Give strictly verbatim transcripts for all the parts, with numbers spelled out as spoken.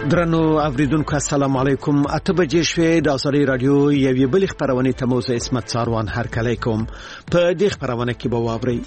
درنو اوریدونکو السلام علیکم. اته بجې شوې د ازادي رادیو یوې بلې خبرونه ته موزه اسمت ساروان هرکلی کوم. په دې خبرونه کې به واورئ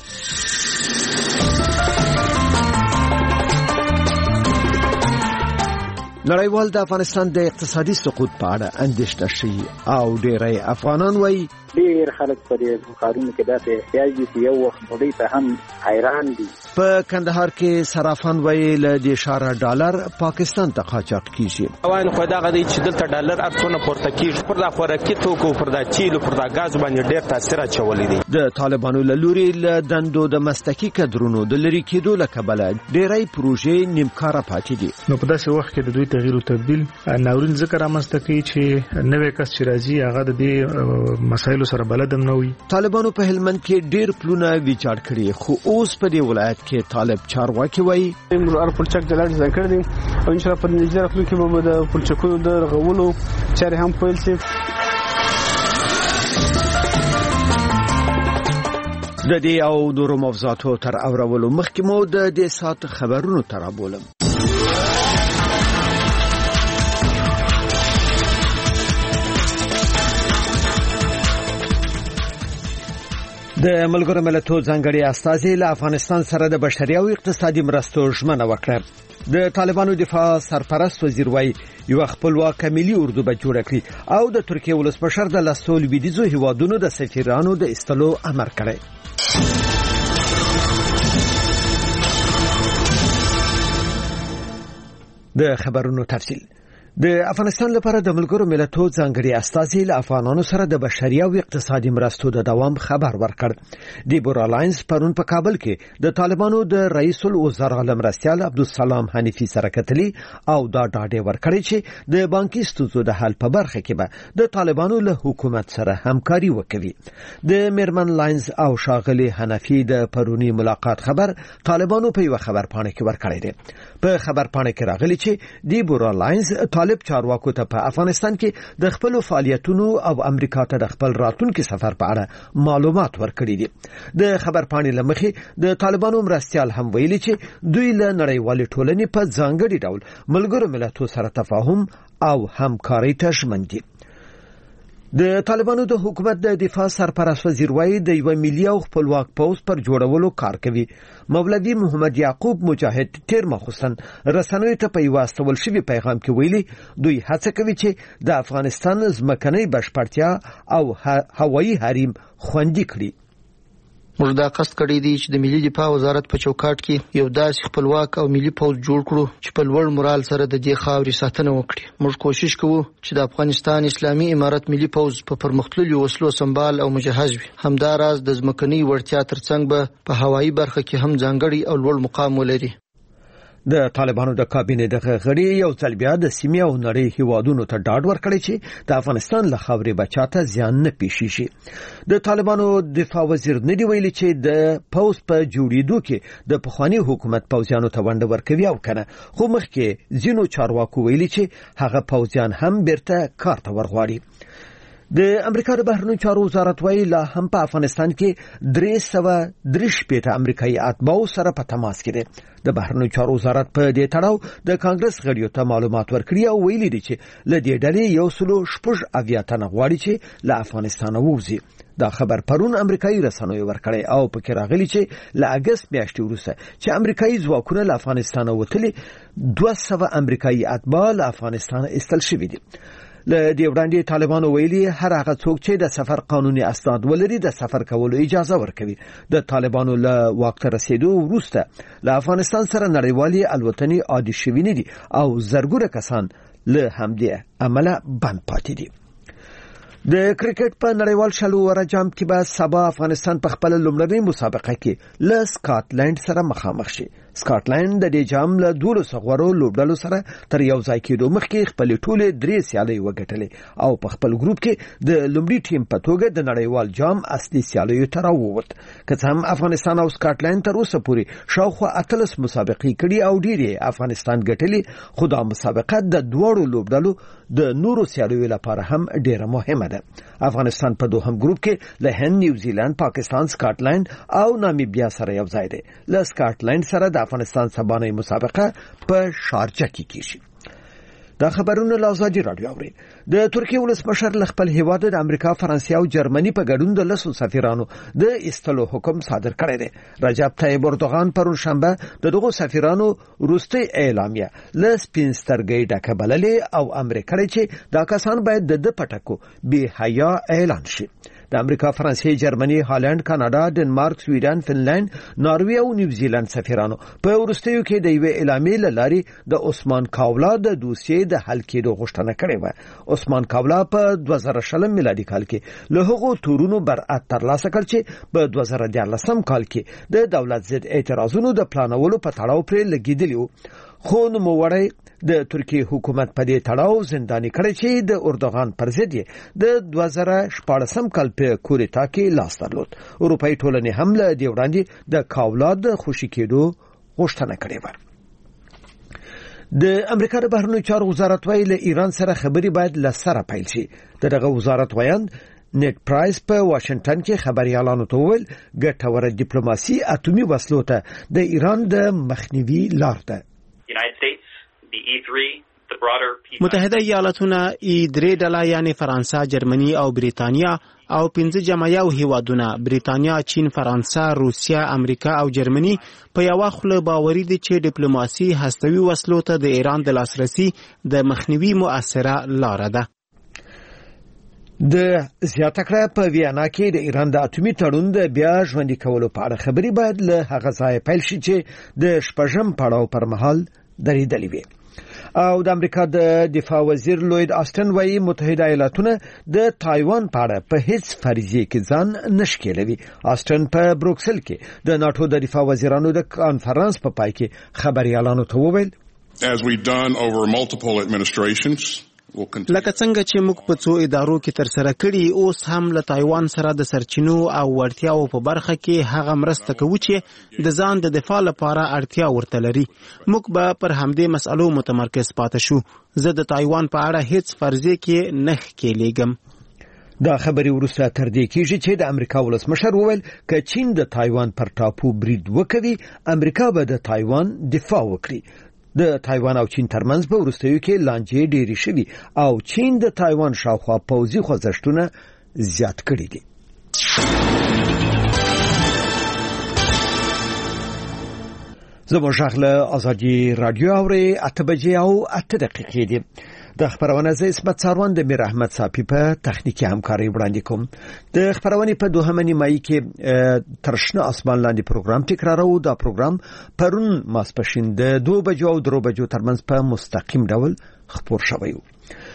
نړیوال د افغانستان د اقتصادي سقوط په اړه اندېښنه شي او ډېری افغانان وایي ډېر خلک په دې کارونو کې داسې احتیاج دي چې یو وخت ډوډۍ ته هم حیران دي. په کندهار کې صرافان وایي له دې ښاره ډالر پاکستان ته قاچاق کیږي. وایي خو دغه دی چې دلته ډالر ارڅونه پورته کیږي پر د خوراکي توکو پر د چیلو پر د غاز باندې ډېر تاثیر اچولی دی. د طالبانو له لوري له دندو د مسلکي کډرونو د لري کېدو له کبله ډېری پروژې نیمکاره پاتې دي. نو په داسې وخت کې د دوی تغییر او تبديل ناورین ذکر رامنځته کوي چې نوې کس چې راځي هغه د دې مسایلو سره بلدم نه وي. طالبانو په هلمند کې ډېر پلونه ویجاړ کړي خو اوس په دې ولایت کې طالب چارواکي وایي امر پلچک د لاندې ځکړ دي او ان شاء الله په نږدې راتلونکي کې به د پلچکونو د رغولو چارې هم پیل شي. د دې او نورو موضوعاتو تر اورولو مخکې مو د دې سات خبرونو تر بولم. د ملګرو ملتونو ځانګړي استازي له افغانستان سره د بشري او اقتصادي مرستو ژمنه وکړه. د طالبانو دفاع سرپرست وزیر وایي یو خپلواک ملي اردو به جوړ کړي او د ترکیه ولسمشر د لاسو لویدیځو هیوادونو د سفیرانو د استلو امر کړی. د خبرونو تفصیل. د افغانستان لپاره د ملګرو ملتونو ځانګړي استازي له افغانانو سره د بشري او اقتصادي مرستو د دوام خبر ورکړ. دیبورا لاینز پرون په کابل کې د طالبانو د رئیس الوزرا مرستیال عبدالسلام حنیفي سره کتلي او دا ډاډه ورکړي چې د بانکي ستونزو د حل په برخه کې به د طالبانو له حکومت سره همکاري وکوي. د میرمن لاینز او شاغلي حنیفي د پرونی ملاقات خبر طالبانو په یو خبرپاڼه کې ورکړی دی. په خبرپاڼه کې راغلي چې دیبورا لاینز طالب چارواکو ته په افغانستان کې د خپل فعالیتونو او امریکا ته د خپل راتلونکي سفر په اړه معلومات ورکړي دي. د خبرپاڼې لمخې د طالبانو مرستیال هم ویلي چې دوی له نړیوالې ټولنې په ځانګړي ډول ملګرو ملتونو سره تفاهم او همکاري ته ژمن دي. د طالبانو د حکومت د دفاع سرپرست وزیر وایي د یو ملي او خپلواک پوځ پر جوړولو کار کوي. مولوی محمد یعقوب مجاهد تیر مخصوصا رسنیو ته په واستول شوی پیغام کې ویلي دوی هڅه کوي چې د افغانستان ځمکنۍ بشپړتیا او هوایي حریم خوندي کړي. موږ دا قصد کړی دی چې د ملي دفاع وزارت په چوکاټ کې یو داسې خپلواک او ملي پوځ جوړ کړو چې په لوړ مورال سره د دې خاورې ساتنه وکړي. موږ کوشش کوو چې د افغانستان اسلامي امارت ملي پوځ په پرمختللو وسلو سمبال او مجهز وي. همداراز د ځمکنۍ وړتیا ترڅنګ به په هوایي برخه کې هم ځانګړي او لوړ مقام ولري. د طالبانو د کابینې دغه غړي یو ځل بیا د سیمې او نړۍ هیوادونو ته ډاډ ورکړی چې د افغانستان له خاورې بچاته زیان نه پیښی شي. د طالبانو دفاع وزیر ندی ویلي چې د پوز په جوړېدو کې د پخوانی حکومت پوځیانو ته ونډه ورکوي او کنه خو مخکې ځینو چارواکو ویلي چې هغه پوځیان هم بیرته کار ته ورغواړي. د امریکا د بهرنیو چارو وزارت وایي لا هم په افغانستان کې درې سوه درې شپېته امریکایي اتباع سره په تماس کې دي. د بهرنیو چارو وزارت په دې تړاو د کانګرس غړیو ته معلومات ورکړي او ویلي دي چې له دې ډلې یو سلو شپږ اویا تنه غواړي چې له افغانستان ووځي. دا خبر پرون امریکایي رسنیو ورکړی او پکې راغلی چې له اگست میاشتې وروسته چې امریکایي ځواکونه له افغانستان وتلي دوه سوه امریکایي اتباع له افغانستان ایستل شوي دي. له دې وړاندې طالبانو ویلي هر هغه څوک چې د سفر قانوني اسناد ولري د سفر کولو اجازه ورکوي. د طالبانو له واک ته رسیدو وروسته له افغانستان سره نړیوالي الوتنې عادي شوي نه دي او زرګونه کسان له همدې عمله بند پاتې دي. د کرکټ په نړیوال شلو ور جام کې به سبا افغانستان په خپل لومړنۍ مسابقه کې له سکاټلند سره مخامخ شي. سکاټلند د دې جام له دوه صغورو لوبډلو سره تر یو ځای کېدو مخکې خپل ټوله درې سیالۍ وګټلې او په خپل ګروپ کې د لومړي ټیم په توګه د نړیوال جام اصلي سیالیو ته راووت. که څه هم افغانستان او سکاټلند تر اوسه پورې شاوخوا اتلس مسابقې کړي او ډېرې افغانستان ګټلې، خو دا مسابقه د دوړو لوبډلو د نورو سیالیو لپاره هم ډېره مهمه ده. افغانستان په دوهم ګروپ کې له هند، نیوزیلند، پاکستان، سکاټلند او نامیبیا سره یو ځای دی. له سکاټلند سره د افغانستان سبانه مسابقه په شارجه کې کیږي. دا خبرونه له ازادي رادیو اوري. د ترکیه ولسمشر ل خپل هیواد د امریکا، فرانسې او جرمني په ګډون د لسو سفیرانو د استلو حکم صادر کړی دی. رجب طیب اردوغان پرون شنبه د دغو سفیرانو وروستي اعلامیه له سپین سترګۍ ډکه بللې او امر کړی چې دا کسان باید د پټکو بې حیا اعلان شي. د امریکا، فرانسې، جرمني، هالند، کاناډا، ډنمارک، سویډن، فنلند، ناروې او نیوزیلند سفیرانو په وروستیو کې د یوې اعلامیې له لارې د عثمان کاولا د دوسیې د حل کېدو غوښتنه کړې وه. عثمان کاولا په دوه زره شلم میلادي کال کې له هغو تورونو برأت ترلاسه کړ چې په دوه زره دیارلسم کال کې د دولت ضد اعتراضونو د پلانولو په تړاو پرې لګېدلي وو. خو نوموړی د ترکیه حکومت په دې تړاو زنداني کړی چې د اردوغان پر ضد یې د دوه زره شپاړسم کال په کودتا کې لاس درلود. اروپایي ټولنې هم له دې وړاندې د کاولا د خوشي کېدو غوښتنه کړې وه. د امریکا د بهرنیو چارو وزارت وايي له ایران سره خبرې باید له سره پیل شي. دغه وزارت وایند نیټ پرایس په واشنگټن کې خبريالانو ته وویل ګټوره ډیپلوماسي اتومي وسلو ته د ایران د مخنیوي لار ده. متحده ایالاتونه ای درې ډله یعنی فرانسه، جرمني او بریتانیا او پنځه جمعیو هیوادونه بریتانیا، چین، فرانسه، روسیا، امریکا او جرمني په یو خله باوري دي چې ډیپلوماسي هستوي وسلو ته د ایران د لاسرسي د مخنیوي مؤثره لار ده. د زیاته کړه په ویانا کې د ایران د اتومي تړون د بیا ژوندي کولو په اړه خبري باید له هغه ځای پیل شي چې د شپږم پړاو پر مهال درېدلې وي. او د امریکا د دفاع وزیر لوید آستن وایي متحده ایالاتونه د تایوان په اړه په هیڅ فریضه کې ځان نشکلوي. آستن په بروکسل کې د ناتو د دفاع وزیرانو د کانفرنس په پای کې خبريالانو ته وویل As we've done over multiple administrations لکه څنګه چې موږ په څو ادارو کې تر سره کړي، اوس هم له تایوان سره د سرچینو او وړتیاو په برخه کې هغه مرسته کوو چې د ځان د دفاع لپاره اړتیا ورته لري. موږ به پر همدې مسألو متمرکز پاتې شو. زه د تایوان په اړه هیڅ فرضیه کې نه ښکېلېږم. دا خبري وروسته تر دې کېږي چې د امریکا ولسمشر وویل که چین د تایوان پر ټاپو برید وکوي، امریکا به د تایوان دفاع وکړي. د تایوان او چین ترمنځ په وروستیو کې لانجې ډېرې شوي او چین د تایوان شاوخوا پوځي خوځښتونه زیات کړي دي. زموږ غږ له ازادي رادیو اوري اته بجې او اته دقیقې دي. د خبرونه زه اسمت ساروان د میر احمد صافي په تخنیکی همکاري وړاندې کوم. د خبرونه په دوهمه نیمایي کې ترشنه اسمان لاندې پروګرام تکرارو. دا پروګرام پرون ماسپښین د دوه بجو او درو بجو ترمنځ په مستقیم ډول خبر شوی و.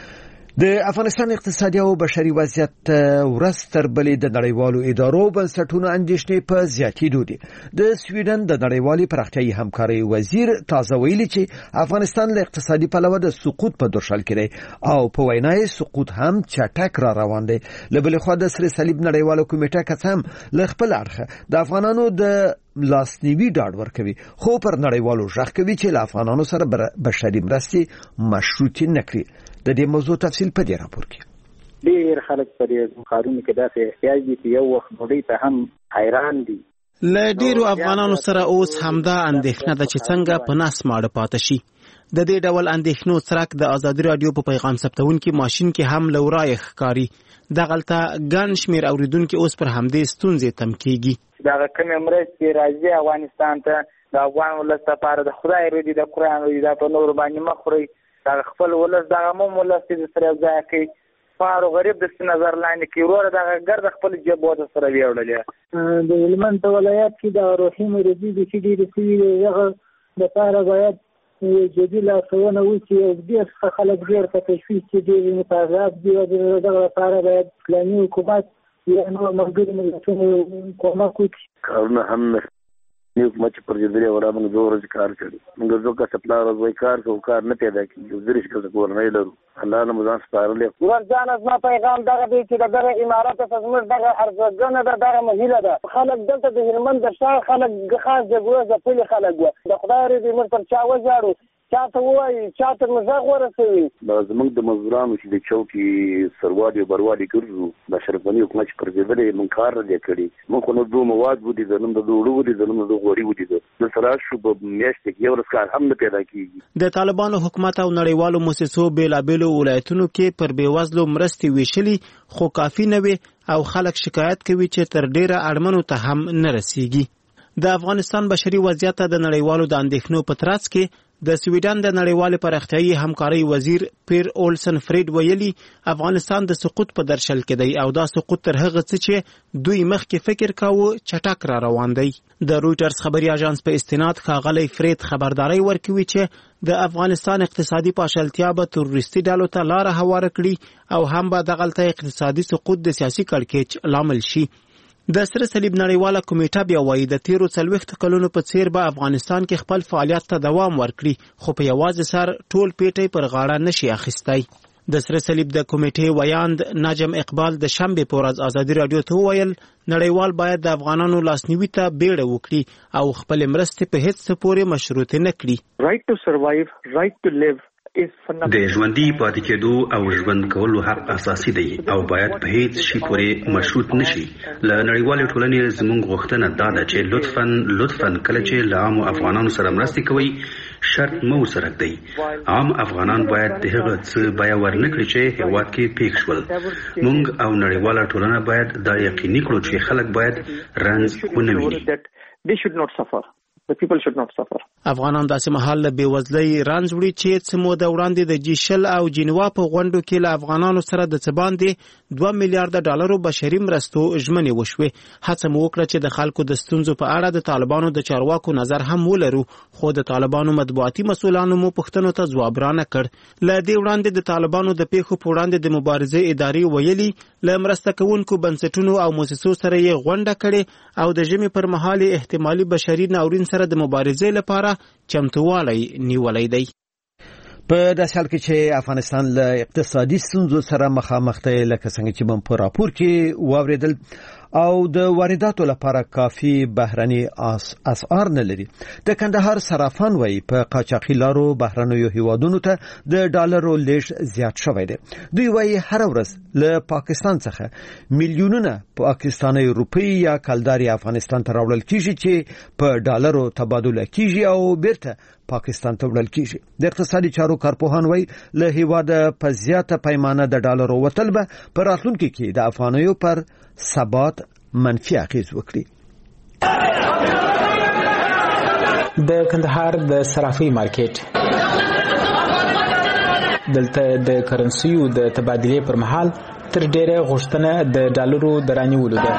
د افغانستان اقتصادي او بشري وضعیت ورځ تر بلې د نړیوالو ادارو بنسټونو اندېښنې په زیاتېدو دي. د سویډن د نړیوالې پراختیايي همکارۍ وزیر تازه ویلي چې افغانستان له اقتصادي پلوه د سقوط په درشل کې دی او په وینا یې سقوط هم چټک را روان دی. له بلې خوا د سره صلیب نړیواله کمیټه کڅم له خپل اړخه د افغانانو د لاسنیوي ډاډ ورکوي، خو پر نړیوالو ژغ کوي چې له افغانانو سره بشري مرستې مشروطې نه کړي. د دې موضوع تفصیل په دې راپور کې. ډېر خلک په دې ښارونو کې داسې احتیاج دي چې یو وخت ډوډۍ ته هم حیران دي. له ډېرو افغانانو سره اوس همدا اندېښنه ده چې څنګه په نس ماړه پاتې شي. د دې ډول اندېښنو څرک د ازادي رادیو په پیغام ثبتونکي ماشين کې هم لورای ښکاری. دغلته ګڼ شمېر اوریدونکو اوس پر همدې ستونزې تم کېږي. دا کومه مرستې راځي افغانستان ته د افغان ولس لپاره د خدای رضا د قرآن رضا په نور باندې مخوري دا خپل ولس د عموم ولس د سره ځای کوي فارو غریب د نظر لاندې کې ورور د ګرد خپل جبو د سره ویوړل. د هلمند ولایت کې د روحي مرضی د چې ډېر سوي دغه د لپاره باید جدي لاسونه وشي او ډېر خلک ډېر په تشویش کې ډېر متعهد دي او دغه لپاره باید اسلامي حکومت یا نور ملګري ملتونو کومک وکړي. کارونه هم نیو مچ پر دې ورا موږ زه ورځ کار کړی موږ زه کا سپلا ورځ کار کو کار نه پیدا کیږي زریش کا کور نه لرو الله نه مزان سپارلې ورځان از ما پیغام دغه دې چې دغه امارات فزمر دغه ارزګنه دغه مهیله ده خلک دلته د هلمند د شاه خلک خاص د ګوزه په خلک و د خدای دې موږ پر چا وځاړو چاته وایي چاته مزاق ورسوي دا زموږ د مزدورانو چې د چوکي سروالي او بروالي ګرځو د شرفني حکومت پر ځای موږ کار نه کړی موږ نو دوه مواد ودی د نوم د دوړو ودی د نوم د غوړي ودی د سره شو په میاشت کې یو ورځ کار هم نه پیدا کیږي. د طالبانو حکومت او نړیوالو مؤسسو بیلابیلو ولایتونو کې پر بیوزلو مرستې ویشلي خو کافي نه وي او خلک شکایت کوي چې تر ډیره اړمنو ته هم نه رسیږي. د افغانستان بشري وضعیت د نړیوالو د اندېښنو په ترڅ کې د سویډن د نړیوال پراختیايي همکاري وزیر پیر اولسن فریډ ویلي افغانستان د سقوط په درشل کې دی او دا سقوط تر هغه څه چې دوی مخکې فکر کاوه چټک را روان دی. د رويټرز خبري اژانس په استناد ښاغلی فریډ خبرداري ورکوي چې د افغانستان اقتصادي پاشلتیا به تروریستي ډلو ته لار هواره کړي او هم به دغلته اقتصادي سقوط د سیاسي کړکېچ لامل شي. د سره صلیب نړیواله کمیټه بیا وایي د تیرو څلوېښتو کلونو په څیر به افغانستان کې خپل فعالیت ته دوام ورکړي خو په یوازې سر ټول پیټی پر غاړه نشي اخیستی. د سره صلیب د کمیټې ویاند نجم اقبال د شنبې په ورځ ازادي راډیو ته وویل نړیوال باید د افغانانو لاسنیوي ته بیړه وکړي او خپل مرستې په هیڅ څه پورې مشروطې نه کړي. right to survive, right to live د ژوندۍ پاتې کېدو او ژوند کولو حق اساسي دی او باید په هیڅ شي پورې مشروط نشي. له نړیوالې ټولنې زموږ غوښتنه دا ده چې لطفاً لطفاً کله چې له عامو افغانانو سره مرستې کوي شرط مو سره دی. عام افغانان باید د هغه څه بیه ورنکړي چې هیواد کې پیښ شول. موږ او نړیواله ټولنه باید دا یقیني کړو چې خلک باید رنځ ونه ویني. The people should not suffer. افغانان داسې مهال له بیوزلۍ رنځ وړي چې څه موده وړاندې د جي شل او جنیوا په غونډو کې له افغانانو سره د څه باندې دوه میلیارډه ډالرو بشري مرستو ژمنې وشوې. هڅه مو وکړه چې د خلکو د ستونزو په اړه د طالبانو د چارواکو نظر هم ولرو خو د طالبانو مطبوعاتي مسؤلانو مو پوښتنو ته ځواب رانه کړ. له دې وړاندې د طالبانو د پیښو په وړاندې د مبارزې ادارې ویلي له مرسته کوونکو بنسټونو او مؤسسو سره یې غونډه کړې او د ژمي پر مهال احتمالي بشري ناورین سره د مبارزې لپاره چمتووالی نیولی دی. په داسې حال کې چې افغانستان له اقتصادي ستونزو سره مخامخ دی لکه څنګه چې موږ په راپور کې واوریدل او د وارداتو لپاره کافي بهرني اسعار نه لري. د کندهار صرافان وایي په قاچاقي لارو بهرنیو هیوادونو ته د ډالرو لیږد زیات شوی دی. دوی وایي هر ورځ له پاکستان څخه میلیونونه پاکستاني روپۍ یا کلداري افغانستان ته راوړل کیږي چې په ډالرو تبادله کیږي او بیرته پاکستان ته وړل کیږي. د اقتصادي چارو کارپوهان وایي له هیواده په زیاته پیمانه د ډالرو وتل به په راتلونکي کې د افغانیو پر ثبات منفي اغیز وکړي. د کندهار د صرافي مارکیټ دلته د کرنسیو د تبادلې پر مهال تر ډیره غوښتنه د ډالرو د رانیولو ده.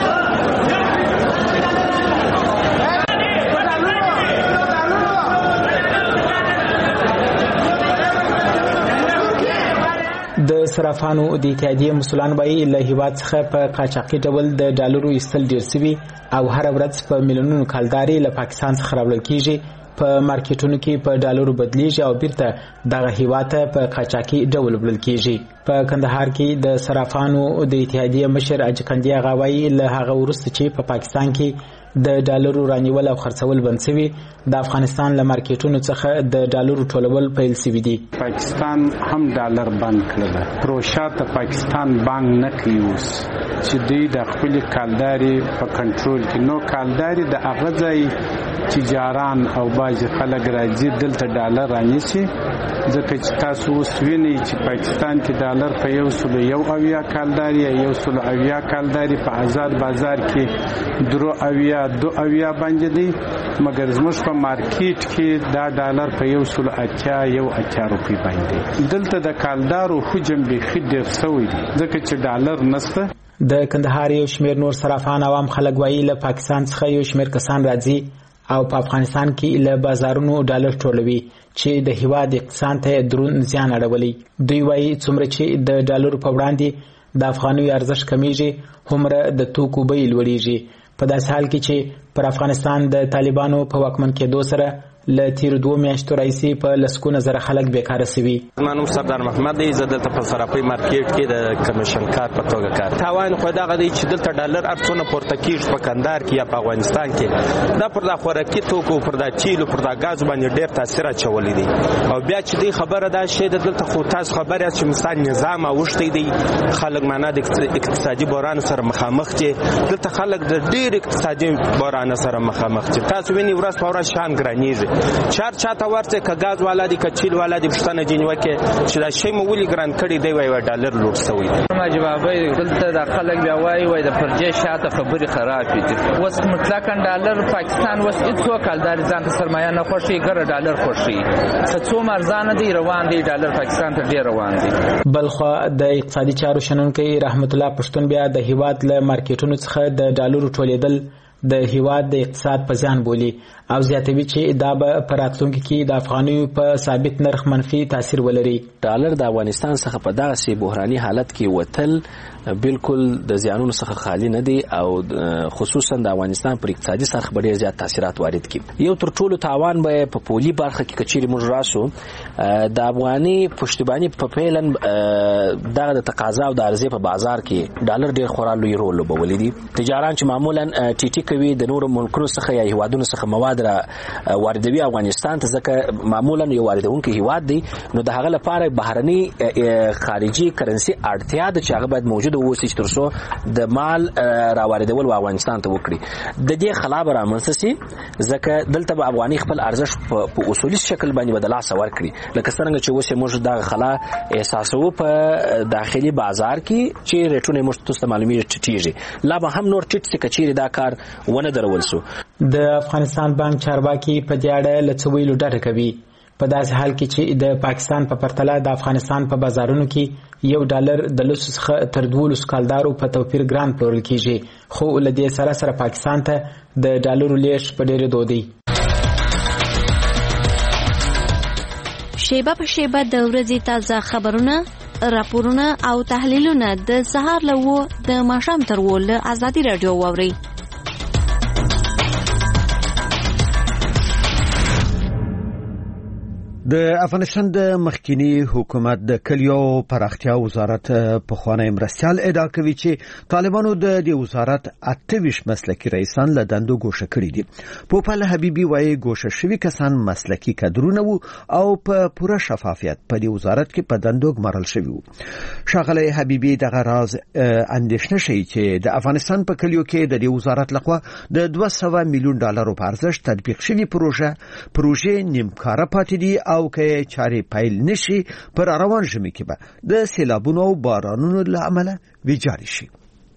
د صرافانو د اتحادیې مسؤلان وایي له هیواد څخه په قاچاقي ډول د ډالرو ایستل ډیر سوي او هر ورځ په میلیونونو کلداري له پاکستان څخه راوړل کیږي په مارکیټونو کې په ډالرو بدلیږي او بیرته دغه هیواد ته په قاچاقي ډول وړل کیږي. په کندهار کې د صرافانو د اتحادیې مشر اجکندي غوايي له هغه وروسته چې په پاکستان کې د ډالرو رانیول او خرڅول بند شوي د افغانستان له مارکیټونو څخه د ډالرو ټولول پیل شوي دي. پاکستان هم ډالر بند کړل. پروژه ته پاکستان بانک نه کوي اوس چې دوی د خپل کالداري په کنټرول کې نو کالداري د هغه ځای تجاران او باج خلک راځي دلته ډالر رانیسي ځکه چې تاسو اوس وینئ چې پاکستان کې ډالر په یو سلو یو اویا کالداري یو سلو اویا کالداري په آزاد بازار کې درو اویا دو اویا باندې دی مګر زموږ په مارکیټ کې دا ډالر په یو سلو اتیا یو اتیا روپۍ باندې دلته د کالدارو حجم به خډر سوی دی ځکه چې ډالر نشته. د کندهار یو شمیر نور صرافان عوام خلک وایي له پاکستان څخه یو شمیر کسان راځي او په افغانستان کې له بازارونو ډالر ټولوي چې د هیواد اقتصاد ته درون زیان اړولی. دوی وایي څومره چې د ډالرو په وړاندې د افغانیو ارزښت کمیږي همره د توکو بیې لوړیږي. په داسې حال کې چې پر افغانستان د طالبانو په واکمن کېدو سره ل تیر دوه میاشتو راځي په لسکونه زره خلک بیکاره سوي. منم سردار محمد دی زدل ته په صرافي مارکیټ کې د کمیشن کار په توګه کار تاوان خو دا غدي چې دلته ډالر ارڅونه پورته کیږي په کندهار کې یا په افغانستان کې دا پر د خوراکي توکو پر د چیلو پر د غاز باندې ډېر تاثیر اچولې دي او بیا چې دی خبره دا شی دلته خو تاسو خبره چې مثال نظام اوښتې دي خلک معنا د اقتصادي بحران سره مخامخ دي دلته خلک د ډېر اقتصادي بحران سره مخامخ دي تاسو ویني ورځ په ورځ شان ګرانیږي چار چاته ورته ک غاز والا دي ک چیل والا دي پښتنه جنوي کې چې دا شی مو ولي ګران کړي دی وای ډالر لوټ شوی ما جوابي دلته د خلک بیا وای وای د پرجې شاته خبري خراب دي وس مطلقاً ډالر پاکستان وس هیڅ کالدار ځان سرمایه نه خوشي ګر ډالر خوشي څو مرزانه دي روان دي ډالر پاکستان ته ډیر روان دي. بلخو د اقتصادي چارو شنونکي رحمت الله پښتون بیا د هیواد له مارکیټونو څخه د ډالرو ټولیدل د هیواد د اقتصاد په ځان بولی او زیاتوي چې دا به په راتلونکي کې د افغانیو په ثابت نرخ منفي تاثیر ولري. ډالر د افغانستان څخه په دغه بحراني حالت کې وتل بالکل د زیانونو څخه خالی نه دي او خصوصا د افغانستان پر اقتصادي سرخ ډیر زیات تاثیرات وارد کړي. یو تر ټولو تاوان به په پولي برخه کې کچېری موږ راسو د افغاني پښتباني په پیلن دغه د تقاضا او د عرضې په بازار کې ډالر ډیر خورا لوی رول لوبولی دي. تجاران چې معمولا ټي ټي کوي د نورو ملکونو څخه یا هیوادونو څخه مواد را واردوي افغانستان ته ځکه معمولا یو واردونکو هیواد دی نو د هغه لپاره بهرني خارجي کرنسي اړتیا د چې هغه باید موجود اوسي چې ترڅو د مال را واردول افغانستان ته وکړي د دې خلاف رامنځته سي ځکه دلته به افغاني خپل ارزښت په اصولي شکل باندې بدلا سور کړي لکه څنګه چې اوس موږ د خلا احساسو په داخلي بازار کې چې ریټونه موږ تاسو معلومي ټیټیږي لا به هم نور ټیټ څه کچېری دا کار ونه درول سو. د افغانستان بانک چارواکي په دې اړه لڅویلو ډاډه کوي په داسې حال کې چې د پاکستان په پرتله د افغانستان په بازارونو کې یو ډالر د لسو څخه تر دولس کالدارو په توپیر ګران پلورل کیږي خو له دې سره سره پاکستان ته د ډالرو لیږد په ډېرې دودي. شیبه په شیبه د ورځې تازه خبرونه راپورونه او تحلیلونه د سهار له و د ماښام تر و له ازادي راډیو واورئ. د افغانستان د مخکینی حکومت د کلیو پراختیا وزارت په خوانی مرستيال ادعا کوي چې طالبانو د دې وزارت اته ویشت مسلکی رئیسان له دندو ګوښه کړي دي. پوپل حبیبي وايي ګوښه شوي کسان مسلکی کادرونه وو او په پوره شفافیت په دې وزارت کې په دندو ګمارل شوي وو. شاغله حبیبي دغه راز اندېښنه شي چې د افغانستان په کلیو کې د دې وزارت لخوا د دوه سوه میلیون ډالرو په ارزښت تطبیق شوي پروژه پروژې نیمکاره پاتې دي او که چاري پایل نشي پر روان ژمي کې به د سیلابونو او بارانونو له امله ویجاړي شي.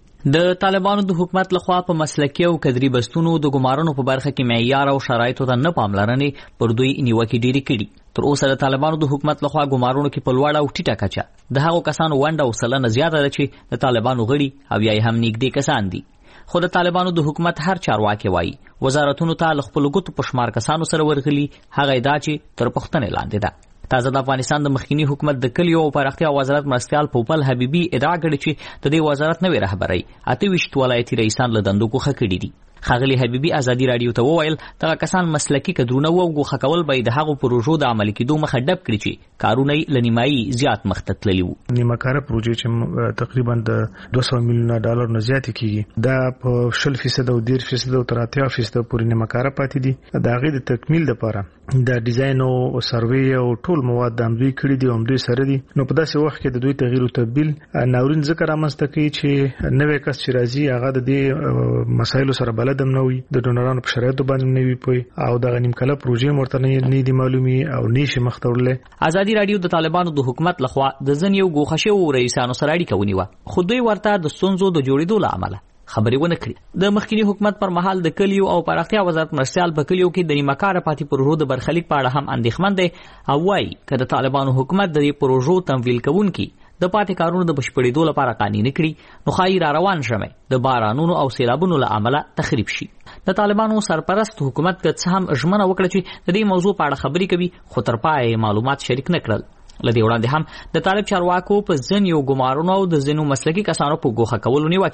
د طالبانو د حکومت لخوا په مسلکي او کدري بستونو د ګمارونو په برخه کې معیار او شرایطو ته نه پاملرنې پر دوی نیوکې ډېرې کړي. تر اوسه د طالبانو د حکومت لخوا ګمارونو کې په لوړه او ټیټه کچه د هغو کسانو ونډه او سلنه زیاته ده چې د طالبانو غړي او یا هم نږدې کسان دي. خو د طالبانو د حکومت هر چارواکي وایي وزارتونو ته له خپلو ګوتو په شمار کسانو سره ورغلي هغه دا چې تر پوښتنې لاندې ده. تازه د افغانستان د مخکینی حکومت د کلیو او پراختیا وزارت مرستيال پوپل حبیبي ادعا کړې چې د دې وزارت نوې رهبري اته ویشت ولایتي رئیسان له دندو ګوښه کړي دي. خاغلی حبیبي ازادي رادیو ته وویل دغه کسان مسلکی کدرونه وو ګوښه کول به د هغو پروژو د عملي کېدو مخه ډب کړي چې کارونه یې له نیمایي زیات مخته تللي وو. نیمه کاره پروژې چې تقریبا د دوه سوه میلیونه ډالر نه زیاتې کېږي دا په شل فیصد او ډېر فیصد او تر اتیا فیصد پورې نیمه کاره پاتې دي. د هغې د تکمیل لپاره د ډیزاین او سروې او ټول مواد د همدوی کړي دي او همدوی سره دي. نو په داسې وخت کې د دوی تغییر او تبدیل ناورین ذکر رامنځته کوي چې نوې کس چې راځي هغه د دې مسایلو سره بلد هم نه وي د ډونرانو په شرایطو باندې نه وي پوه او دغه نیمکله پروژې ورته نه دي معلومي او نشي مخته وړلی. ازادي رادیو د طالبانو د حکومت لخوا د ځینو ګوښه شویو رئیسانو سره اړیکه ونیوه خو دوی ورته د ستونزو د جوړېدو له امله خبرې ونه کړې. د مخکینی حکومت پر مهال د کلیو او پراختیا وزارت مرستيال په کلیو کې د نیمه کاره پاتې پروژو د برخلیک په اړه هم اندېښمن دی او وايي که د طالبانو حکومت د دې پروژو تمویل کوونکي د پاتې کارونو د بشپړېدو لپاره قانوني نه کړي نو ښایي را روان ژمی د بارانونو او سیلابونو له امله تخریب شي. د طالبانو سرپرست حکومت که څه هم ژمنه وکړه چې د دې موضوع په اړه خبرې کوي خو تر پایه معلومات شریک نه کړل. له دې وړاندې هم د طالب چارواکو په ځینو ګمارونو او د ځینو مسلکي کسانو په ګوښه کولو نیوکې وي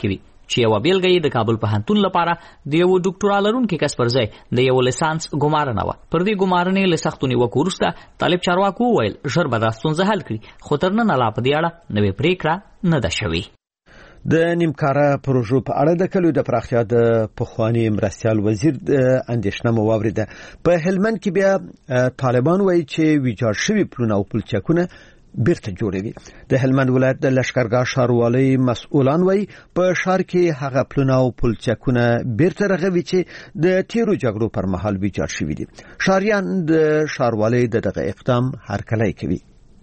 چې یو بیلګه یې د کابل پوهنتون لپاره د یو ډاکټورا لرونکي کس پر ځای د یو لیسانس ګمارنه وه. پر دې ګمارنې له سختو نیوکو وروسته طالب چارواکو وویل ژر به دا ستونزه حل کړي، خو تر ننه لا په دې اړه نوې پریکړه نه ده شوې. د نیمکاره پروژو په اړه د کلیو د پراختیا د پخوانی مرستیال وزیر اندېښنه مو واوریده. په هلمند کې بیا طالبان وایي چې ویجاړ شوي پلونه او پلچکونه بیرته جوړوي. د هلمند ولایت د لشکرګاه ښاروالۍ مسؤلان وایي په ښار کې هغه پلونه او پلچکونه بیرته رغوي چې د تیرو جګړو پر مهال ویجاړ شوي دي. ښاریان د ښاروالۍ د دغه اقدام هرکلی کوي.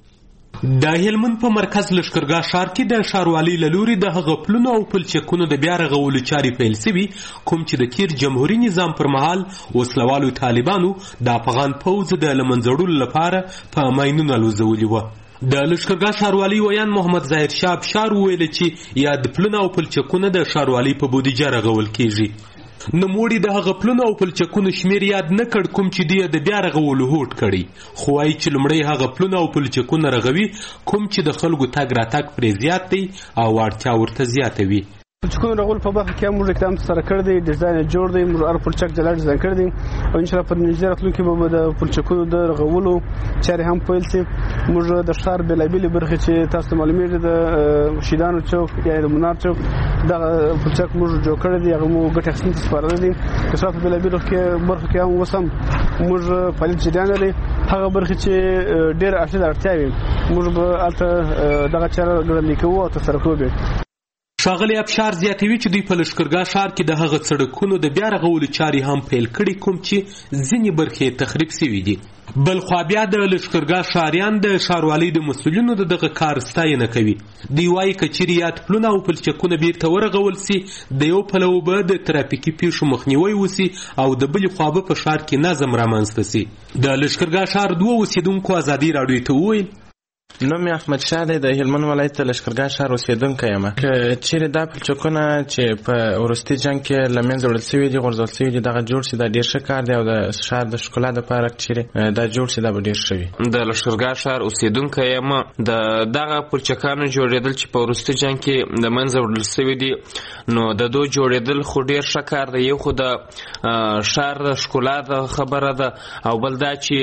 د هلمند په مرکز لشکرګاه ښار کې د ښاروالۍ له لوري د هغه پلونو او پلچکونو د بیا رغولو چارې پیل شوي کوم چې د تیر جمهوري نظام پر مهال وسلوالو طالبانو د افغان پوځ د له منځه وړلو لپاره په ماینونه لوځولي وه. د لشکرګاه ښاروالۍ ویان محمد ظاهر شاه ابشار وویل چې یاد پلونه او پلچکونه د ښاروالۍ په بودیجه رغول کیږي. نوموړي د هغه پلونو او پلچکونو شمیر یاد نه کړ کوم چې دی د بیا رغولو هوډ کړي، خو وايي چې لومړی هغه پلونه او پلچکونه رغوي کوم چې د خلکو تګ راتګ پرې زیات دی او اړتیا ورته زیاته وي. پلچکونو رغول په برخه کې موږ اقدام سره کړی دی، ډیزاین جوړ دی، موږ هر پلچک جلا ډیزاین کړی دی او ان شاء الله په نږدې راتلونکي کې به د پلچکونو د رغولو چارې هم پیل شي. موږ د ښار بېلابېلې برخې چې تاسو ته معلومیږي د شیدانو چوک یا د منار چوک دغه پلچک موږ جوړ کړی دی، هغه موږ ګټې اخیستنې ته سپارلی دي. که څه په بېلابېلو برخو کې هم اوس هم موږ فعالیت جریان لري. هغه برخې چې ډېره اړتیا اړتیا وي موږ به هلته دغه چاره ګړندۍ کوو او ترسره کوو. ښاغلی ابشار زیاتوي چې دوی په لشکرګاه ښار کې د هغه سړکونو د بیا رغولو چارې هم پیل کړي کوم چې ځینې برخې تخریب شوي دي. بل خوا بیا د لشکرګاه ښاریان د ښاروالۍ د مسؤلینو د دغه کار ستاینه کوي. دوی وایي که چیرې یاد پلونه او پلچکونه بیرته ورغول سي د یو پلوه به د ترافیکي پیښو مخنیوی وسي او د بلې خوا به په ښار کې نظم رامنځته سي. د لشکرګاه ښار دوه اوسېدونکو ازادي راډیو ته وویل نوم احمد شاه دی، د هلمند ولایت د لشکرګاه ښار اوسېدونکی یم. که چیرې دا پلچکونه چې په وروستي جنګ کې له منځه وړل سوي دي غورځول سوي دي دغه جوړ شي دا ډېر ښه کار دی او د ښار د ښکلا دپاره چیرې دا جوړ شي دا به ډېر ښه وي. د لشکرګاه ښار اوسېدونکی یم. د دغه پلچکانو جوړېدل چې په وروستي جنګ کې د منځه وړل سوي دي نو د دو جوړېدل خو ډېر ښه کار دی. یو خو د ښار د ښکلا د خبره ده او بل دا چې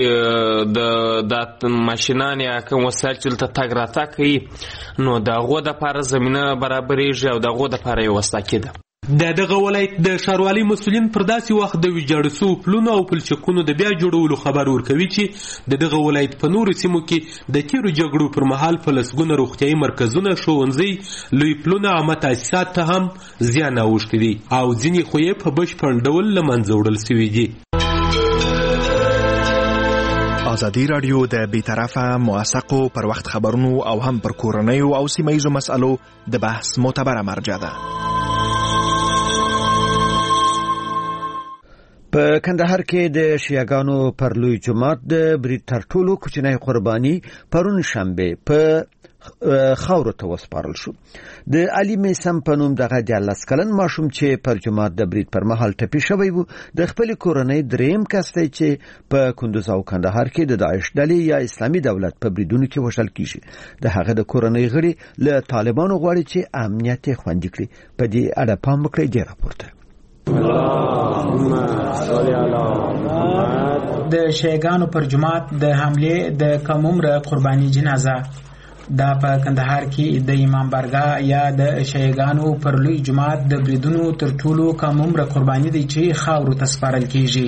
د ماشینان یا کوم وسایل چې دلته تګ راتګ کوي نو د هغو دپاره زمینه برابرېږي او د هغو دپاره یې وسطاکي ده. د دغه ولایت د ښاروالۍ مسؤلین پر داسې وخت د ویجاړو سوو پلونو او پلچکونو د بیا جوړولو خبر ورکوي چې د دغه ولایت په نورو سیمو کې د تیرو جګړو پر مهال په لسګونه روغتیایي مرکزونه، ښوونځي، لوی پلونه عامه تاسیسات ته هم زیان اوښتی دی او ځینې خو یې په بشپړ ډول له منځه وړل سوي دي. ازادي راډیو د بیطرفه موثقو پر وخت خبرونو او هم پر کورنیو او سیمه‌ییزو مسألو د بحث معتبره مرجع ده. په کندهار کې د شیعاګانو پر لوی جماعت د برید تر ټولو کوچنی قرباني پرون شنبه په خاورو ته وسپارل شو. د علي میسم په نوم دغه دیارلس کلن ماشوم چې پر جماعت د برید پر مهال ټپي شوی و د خپل کورنۍ دریم کس دی چې په کندوز او کندهار کې د داعش ډلې یا اسلامي دولت په بریدونو کې وژل کیږي. د هغه د کورنۍ غړي له طالبانو غواړي چې امنیت یې خوندي کړي. په دې اړه پام وکړئ. دې راپورته د شیعاګانو پر جماعت د حمله د کم عمر قرباني جنازه دا په کندهار کې د امام بارګاه یا د شیعاګانو پر لوی جماعت د بریدونو تر ټولو کم عمر قرباني دی چې خاورو ته سپارل کیږي.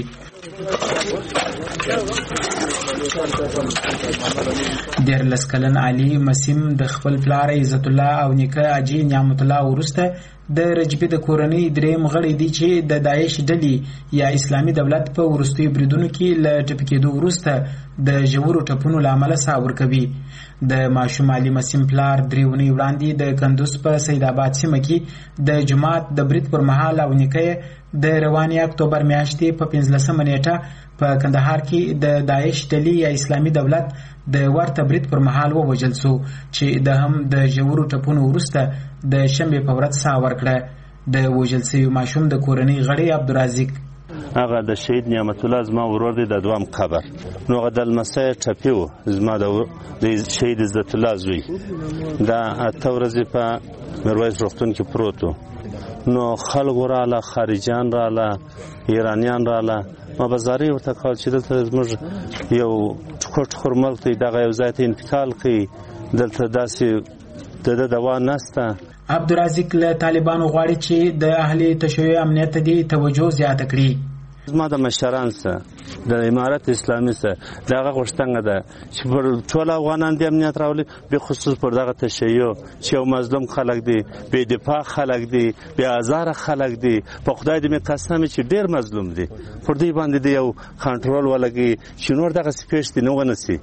دیارلس کلن علي مسیم د خپل پلار عزت الله او نیکه اجي نعمت الله ورسته د رجبي د کورنۍ دریم غړي دي چې د داعش ډلې یا اسلامي دولت په ورستي بریدونو کې له ټپي کېدو وروسته د ژورو ټپونو له امله ساه ورکوي. د ماشوم علي مسیم پلار درې اونۍ وړاندې د کندوز په سید آباد سیمه کې د جماعت د برید پر مهال او نیکه د روانې اکتوبر میاشتې په پنځلسمه نیټه په کندهار کې د داعش ډلې یا اسلامي دولت د ورته برید پر مهال ووژل شو چې د هم د ژورو ټپونو وروسته د شنبې په ورځ ساه ورکړه. د وژل شوي ماشوم د کورنۍ غړی عبدالرازق هغه د شهید نعمت الله زما ورور دی د دوام قبر نو هغه د لمسی ټپي و زما د شهید عزت الله زوی دا اته ورځې په میرویس روغتون کې پروت و نو خلکو رااله خارجيان رااله ایرانیان رااله ما بازاري ورته کول چې دلته زموږ یو ټکر ټکر ملک دی دغه یو ځای ته انتقال کړي دلته داسې د دوا نسته. عبدالرزاق له طالبانو غواړي چې د اهل تشیع امنیت دي توجه زیاته کړي. زما د مشران سره د امارت اسلامي سره دغه غوښتنه ده چې پر ټول افغانان د امنیت راولي به خصوص پر دغه تشیع چې یو مظلوم خلک دي بې دفاع خلک دي بې آزار خلک دي په خدای دې مې قسم چې ډېر مظلوم دي پر دې باندې د یو کنټرول ولګي چې نور دغه سپېښ دي نه ونسي.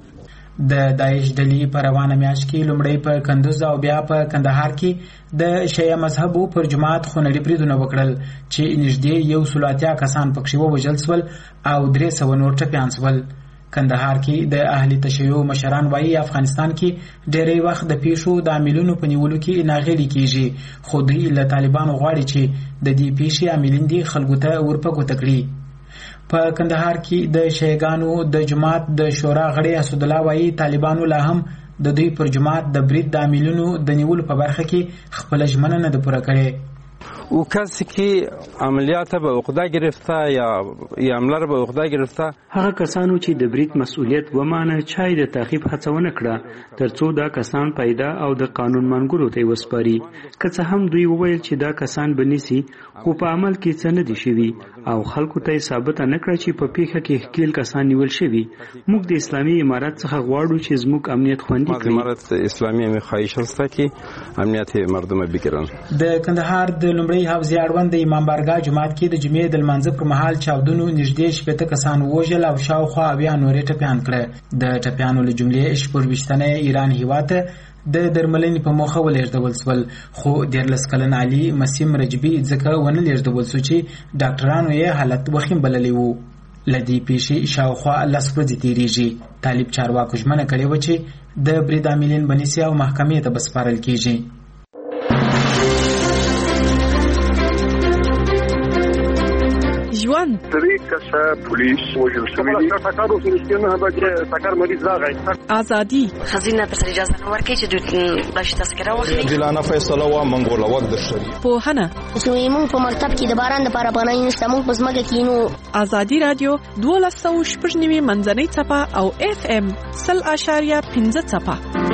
د داعش ډلې په روانه میاشت کې لومړی په کندوز او بیا په کندهار کې د شیعه مذهبو پر جماعت خونړي بریدونه وکړل چې نږدې یو سل اتیا کسان پکښې ووژل سول او درې سوه نور ټپیان سول. کندهار کې د اهل تشیع مشران وایي افغانستان کې ډېری وخت د پیښو د عاملونو په نیولو کې ناغېړي کیږي خو دوی له طالبانو غواړي چې د دې پیښې عاملین دي خلکو ته ورپه ګوته کړي. په کندهار کې د شیعاګانو د جماعت د شورا غړي اسد الله وایي طالبانو لا هم د دوی پر جماعت د برید د عاملونو د نیولو په برخه کې خپل ژمنه نه ده پوره کړې. او کسی که عملیات به عقده گرفته یا یا عمله به عقده گرفته هغه کسانو چې د برید مسؤلیت ومانه چای د تعقیب هڅه ونه کړه ترڅو دا کسان پیدا او د قانون منګورو ته وسپاري. که څه هم دوی وویل چې دا کسان بنسي خو په عمل کې څه نه دي شوي او خلکو ته ثابت نه کړ چې په پیښه کې ښکیل کسان نیول شوي. موږ د اسلامي امارت څخه غواړو چې زموږ امنیت خوندي کړي. امارت اسلامی می خواهش است که امنیت مردم بگیرن. د کندهار د لومړی حوزې اړوند د امام بارګاه جومات کې د جمعې د لمانځه پر مهال چاودنو نږدې شپېته کسان ووژل او شاوخوا اویا نورې ټپیان کړه. د ټپیانو له جملې شپږ ویشتنه ایران هیواد ته د درملنې په موخه ولېږدول سول خو دیارلس کلن علي مسیم رجبي ځکه ونه لېږدول سو چې ډاکټرانو یې حالت وخیم بللی وو. له دې پیښې شاوخوا لس ورځې تېرېږي. طالب چارواکو ژمنه کړې وه چې د برید عاملین به نیسي او محکمې ته به سپارل کېږي. ژوند درې کسه پولیس وژل شوي دي. ټکر وسو نه بچ ټکر مریض راغی. ازادي خزینه تر اجازه نه ورکړي چې دوی بش تذکره واخلي. عادلانه فیصله وا منګول وخت درشي. پوهنه زموږ په مکتب کې د باران لپاره پناه نشته موږ په ځمکه کې نو. ازادي رادیو دوه سوه شپږ نوي منځنۍ څپه او اف ام سل اشاریه پنځه څپه.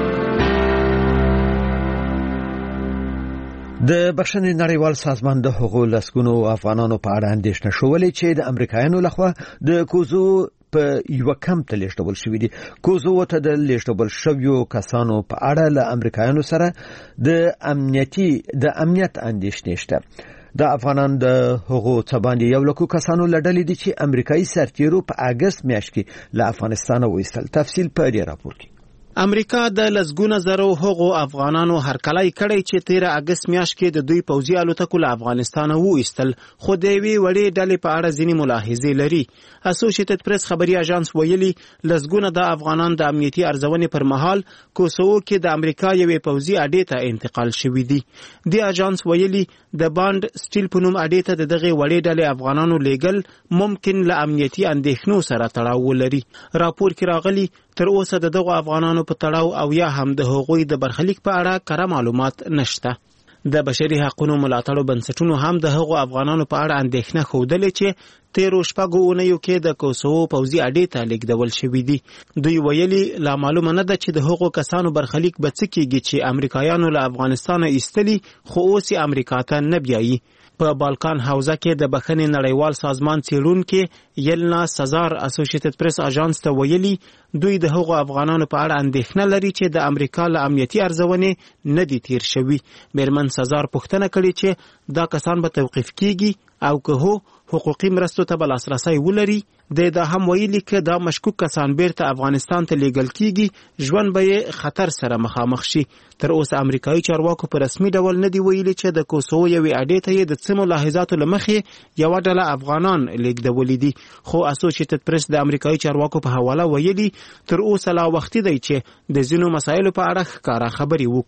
د بخښنې نړیوال سازمان د حقوقو لسګونو افغانانو په اړه اندېښنه شولې چې د امریکایانو لخوا د کوزو په یو کم ته لیږدول شوي دي. کوزو ته د لیږدول شویو کسانو په اړه له امریکایانو سره د امنیتي د امنیت اندېښنې شته. د افغانان د حقوقو څخه باندې یو لکو کسانو لړلې دي چې امریکایي سرتیرو په اگست میاشت کې له افغانستان وایستل. تفصیل په دې راپور کې. امریکا د لسګونه زرو هغو افغانانو هرکلی کړی چې تیره اگست میاشت کې د دوی پوځي الوتکو له افغانستان وایستل خو د یوې وړې ډلې په اړه ځینې ملاحظې لري. اسوسییټډ پریس خبري اژانس ویلي لسګونه د افغانان د امنیتي ارزونې پر مهال کوسوو کې د امریکا یوې پوځي اډې ته انتقال شوي دي. د اژانس ویلي د باند سټیل په نوم اډې ته د دغې وړې ډلې افغانانو لیږل ممکن له امنیتي اندېښنو سره تړاو ولري. راپور کې راغلي تر اوسه د دغو افغانانو په تړاو او یا هم د هغوی د برخلیک په اړه کره معلومات نشته. د بشري حقوقو ملاتړو بنسټونو هم د هغو افغانانو په اړه اندېښنه ښودلې چې تیرو شپږو اونیو کې د کوسوو پوځي اډې ته لیږدول شوي دي. دوی ویلي لا معلومه نه ده چې د هغو کسانو برخلیک به څه کیږي چې امریکایانو له افغانستانه ایستلي خو اوس یې امریکا ته نه بیایي. په بالکان حوزه کې د بخښنې نړیوال سازمان څېړونکي یلنا سزار اسوسییټډ پریس اژانس ته ویلي دوی د هغو افغانانو په اړه اندېښنه لري چې د امریکا له امنیتي ارزونې نه دي تیر شوي. میرمن سزار پوښتنه کړې چې دا کسان به توقیف کیږي او که هو حقوقي مرستو ته به لاسرسی ولري. د دا هم ویلي که دا مشکوک کسان بیرته افغانستان ته لیږل کیږي ژوند به یې خطر سره مخامخ شي. تر اوسه امریکایي چارواکو په رسمي ډول نه دی ویلي چې د کوسوو یوې اډې ته یې د څه ملاحظاتو له مخې یوه ډله افغانان لیږدولي دي. خو اسوسییټډ پریس د امریکایي چارواکو په حواله ویلي تر اوسه لا وختي دی چې د ځینو مسایلو په اړه ښکاره خبرې وکړي.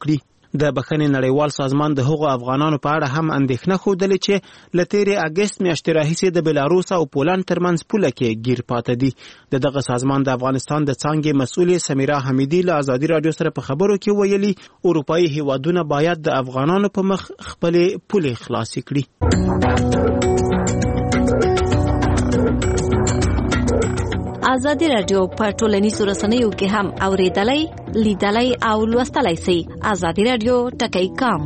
د بخښنې نړیوال سازمان د هغو افغانانو په اړه هم اندېښنه ښودلې چې له تېرې اګست میاشتې راهیسې د بلاروس او پولند ترمنځ پوله کې ګیر پاته دي. د دغه سازمان د افغانستان د څانګې مسؤلې سمیرا حمیدي له ازادي راډیو سره په خبرو کې ویلي اروپایي هیوادونه باید د افغانانو په مخ خپلې پولې خلاصې کړي. ازادي راډیو په ټولنیزو رسنیو کې هم اوریدلای، لیدلای او لوستلای شئ. ازادي راډیو ټکی کام.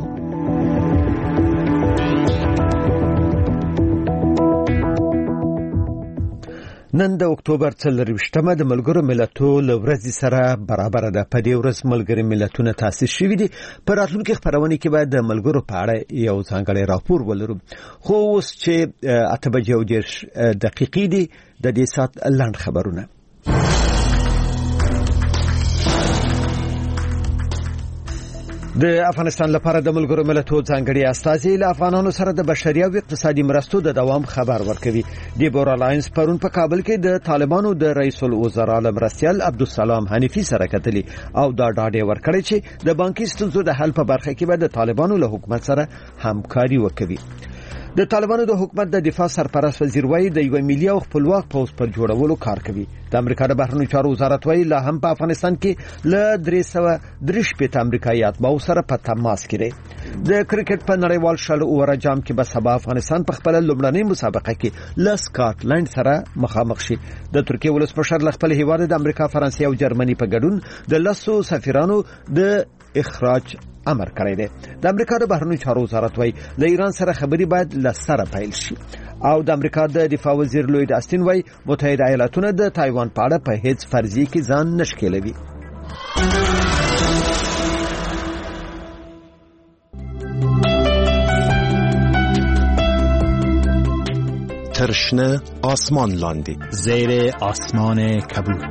نن د اکتوبر څلرویشتمه د ملګرو ملتونو له ورځې سره برابر ده. په دې ورځ ملګري ملتونه تاسیس شوي دي. په راتلونکي خپرونې کې به د ملګرو په اړه یو ځانګړی راپور ولرو. خو اوس چې اته بجې او دېرش دقیقې دي د دې ساعت لنډ خبرونه. د افغانستان لپاره د ملګرو ملتونو ځانګړي استازي له افغانانو سره د بشري او اقتصادي مرستو د دوام خبر ورکوي. دیبورا لاینز پرون په کابل کې د طالبانو د رئیس الوزرا مرستیال عبدالسلام حنیفي سره کتلي او دا ډاډ ورکړی چې د بانکي ستونزو د حل په برخه کې به د طالبانو له حکومت سره همکاري وکوي. د طالبانو د حکومت د دفاع سرپرست وزیر وایي د یو ملي او خپلواک پوځ پر جوړولو کار کوي. د امریکا د بهرنیو چارو وزارت وایي لا هم په افغانستان کې له درې سوه درې شپېته امریکایي اتباعو سره په تماس کې دي. د کرکټ په نړیوال شل اوره جام کې به سبا افغانستان په خپل لومړنۍ مسابقه کې له سکاټلند سره مخامخ شي. د ترکیې ولسمشر له خپل هیواد د امریکا، فرانسې او جرمني په ګډون د لسو سفیرانو د اخراج امر کړی دی. د امریکا د بهرنیو چارو وزارت وایي له ایران سره خبري باید له سره پیل شي. او د امریکا د دفاع وزیر لوید آستین وایي متحده ایالاتونه د تایوان په اړه په هیڅ فرضیه کې ځان نه ښکېلوي. ترشنه آسمان لاندی زیر آسمان کبود.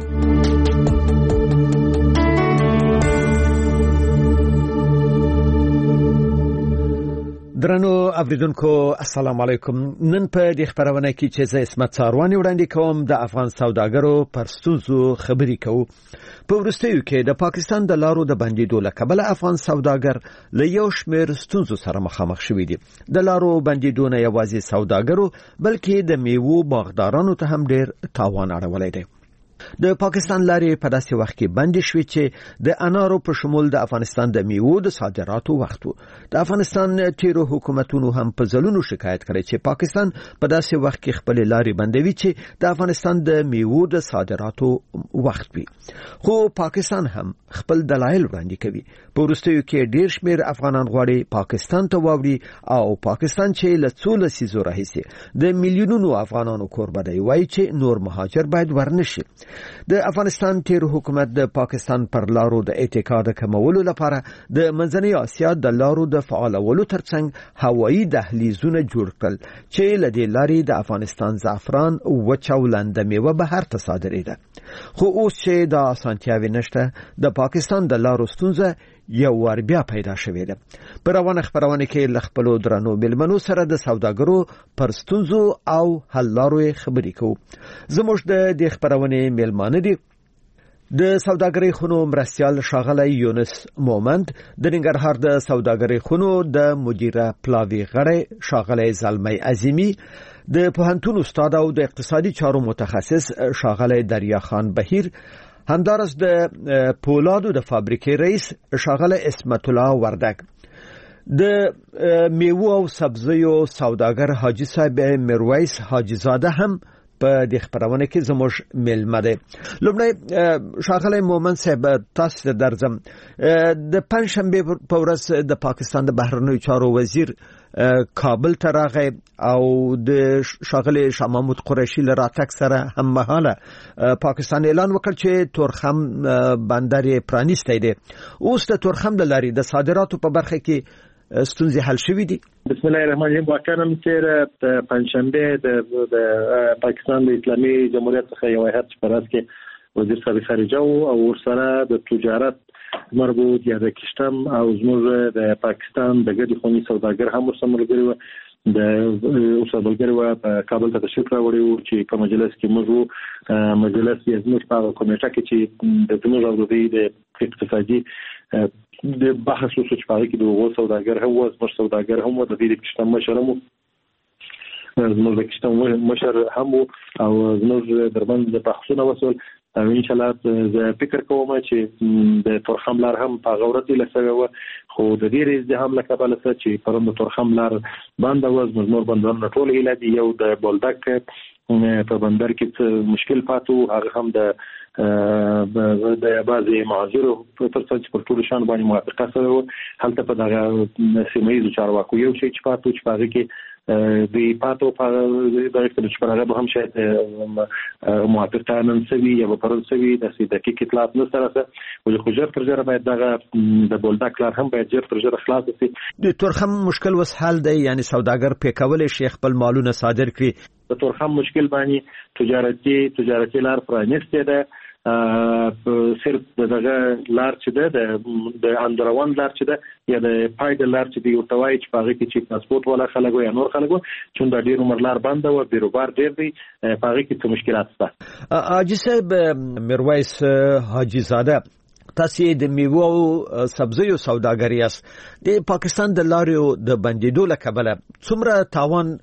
درنو اوریدونکو السلام علیکم. نن په دې خبرونه کې چې زه اسمت ساروانی وړاندې کوم د افغان سوداګرو پر ستونزو خبرې کوو. په وروستیو کې د پاکستان د لارو د بندیدو له کبله افغان سوداګر له یو شمېر ستونزو سره مخامخ شوي دي. د لارو بندیدو نه یوازې سوداګرو بلکې د میوو باغدارانو ته هم ډېر تاوان اړولی دی. د پاکستان لارې په داسې وخت کې بندې شوې چې د انارو په شمول د افغانستان د میوو د صادراتو وخت و. د افغانستان تیرو حکومتونو هم په ځلونو شکایت کړی چې پاکستان په داسې وخت کې خپل لارې بندوي چې د افغانستان د میوو د صادراتو وخت وي. خو پاکستان هم خپل دلایل وړاندې کوي. په وروستیو کې ډېر شمېر افغانان غواړي پاکستان ته واوړي او پاکستان چې له څو لسیزو راهیسې د میلیونونو افغانانو کوربه دی وایي چې نور مهاجر باید ورنشي. د افغانستان تیر حکومت د پاکستان پر لارو د اتکا د کمولو لپاره د منځنۍ اسیا د لارو د فعالولو ترڅنګ هوایی دهلیزونه جوړ کړل چې له دې لارې د افغانستان زعفران وچ او لنده میوه بهر ته صادرېده. خو اوس چې د اسانتیاوې نشته د پاکستان د لارو ستونزه یو ور بیا پیدا شوې ده. په روانه خبرونه کې ل خپل درنو ملمنو سره د سوداګرو پر ستونزو او حل لارو خبرې کوو. زموږ د دې خبرونه ملمانه دي د سوداګرۍ خونو مرستیال ښاغلی یونس مومند، د ننګرهار د سوداګرۍ خونو د مدیره پلاوي غړی ښاغلی زلمی عظیمی، د پوهنتون استاد او د اقتصادي چارو متخصص ښاغلی دریا خان بهیر، همدارس د پولادو د فابریکې رئیس ښاغلی اسمت الله وردک، د میوو او سبزیو سوداګر حاجی صاحب میرویس حاجی زاده هم په دې خبرونه کې زموږ ملمه ده. لومړی ښاغلی مومن صاحب تاسو ته درځم. د پنجشنبې په ورځ د پاکستان د بهرنیو چارو وزیر کابل ته راغی او د ښاغلي شاه محمود قریشي له راتګ سره هم مهاله پاکستان اعلان وکړ چې تورخم بندر یې پرانیستی دی. اوس د تورخم له لارې د صادراتو په برخه کې ستونزې حل شوي دي. بسم الله الرحمن الرحیم. واقعا چې پنجشنبه د پاکستان د اسلامي جمهوریت څخه یو هیئت په راس کې وزیر صاحب خارجه او ورسره د تجارت مربوط یا د کشتم او زموږ د پاکستان د ګډې خونی سوداګر هم ورسره ملګري وو د استاد بلګری و په کابل ته تشریف راوړی و چې په مجلس کې موږ مجلس یې زموږ په کمیټه کې چې د زموږ او د اقتصادي د بحث وشو چې په هغه کې د هغو سوداګر هم و زموږ سوداګر هم و د دې پاکستان مشر هم زموږ د پاکستان مشر هم او زموږ دربند د بحثونه وسول او ان شاء الله زه فکر کوم چې د تورخم لار هم په غورت لسوي و خو د دې ازدحام له کبله چې پرم د تورخم لار باندې و زموږ بندرونه ټول هیله دي یو د بولدک په بندر کې مشکل پاتو هغه هم د د بعضي معذورو په ترڅ پر ټول شان باندې موافقه سره هلته په دغه سیمایي چارواکو یو شي چې پاتو چې هغه کې د پاتو په د اقتصاد په هم شاید موافقه نن سوي یا په پرونسوي د دقیق اطلاعات نه سره او خو جر تر جره باید دغه د بولدک لار هم باید جر تر جره خلاص شي. د تورخم مشکل وس حل دی یعنی سوداګر په کول شیخ خپل مالونه صادر کړي. د تورخم مشکل باندې تجارتي تجارتي لار پرانیسته ده صرف دغه لار چې ده د اندروان لار چې ده یا د پایډ لار چې دی ورتوای چې پاره کې چې پاسپورت ولا خلک یا نور خلک چې د ډیر عمر لار بند او بیروبار ډیر دی پاره کې څه مشکلات شته. حاجی صاحب میرویس حاجی زاده تاسو د میوه او سبزیو سوداګری است د پاکستان د لارو د بندیدو له کبله څومره تاوان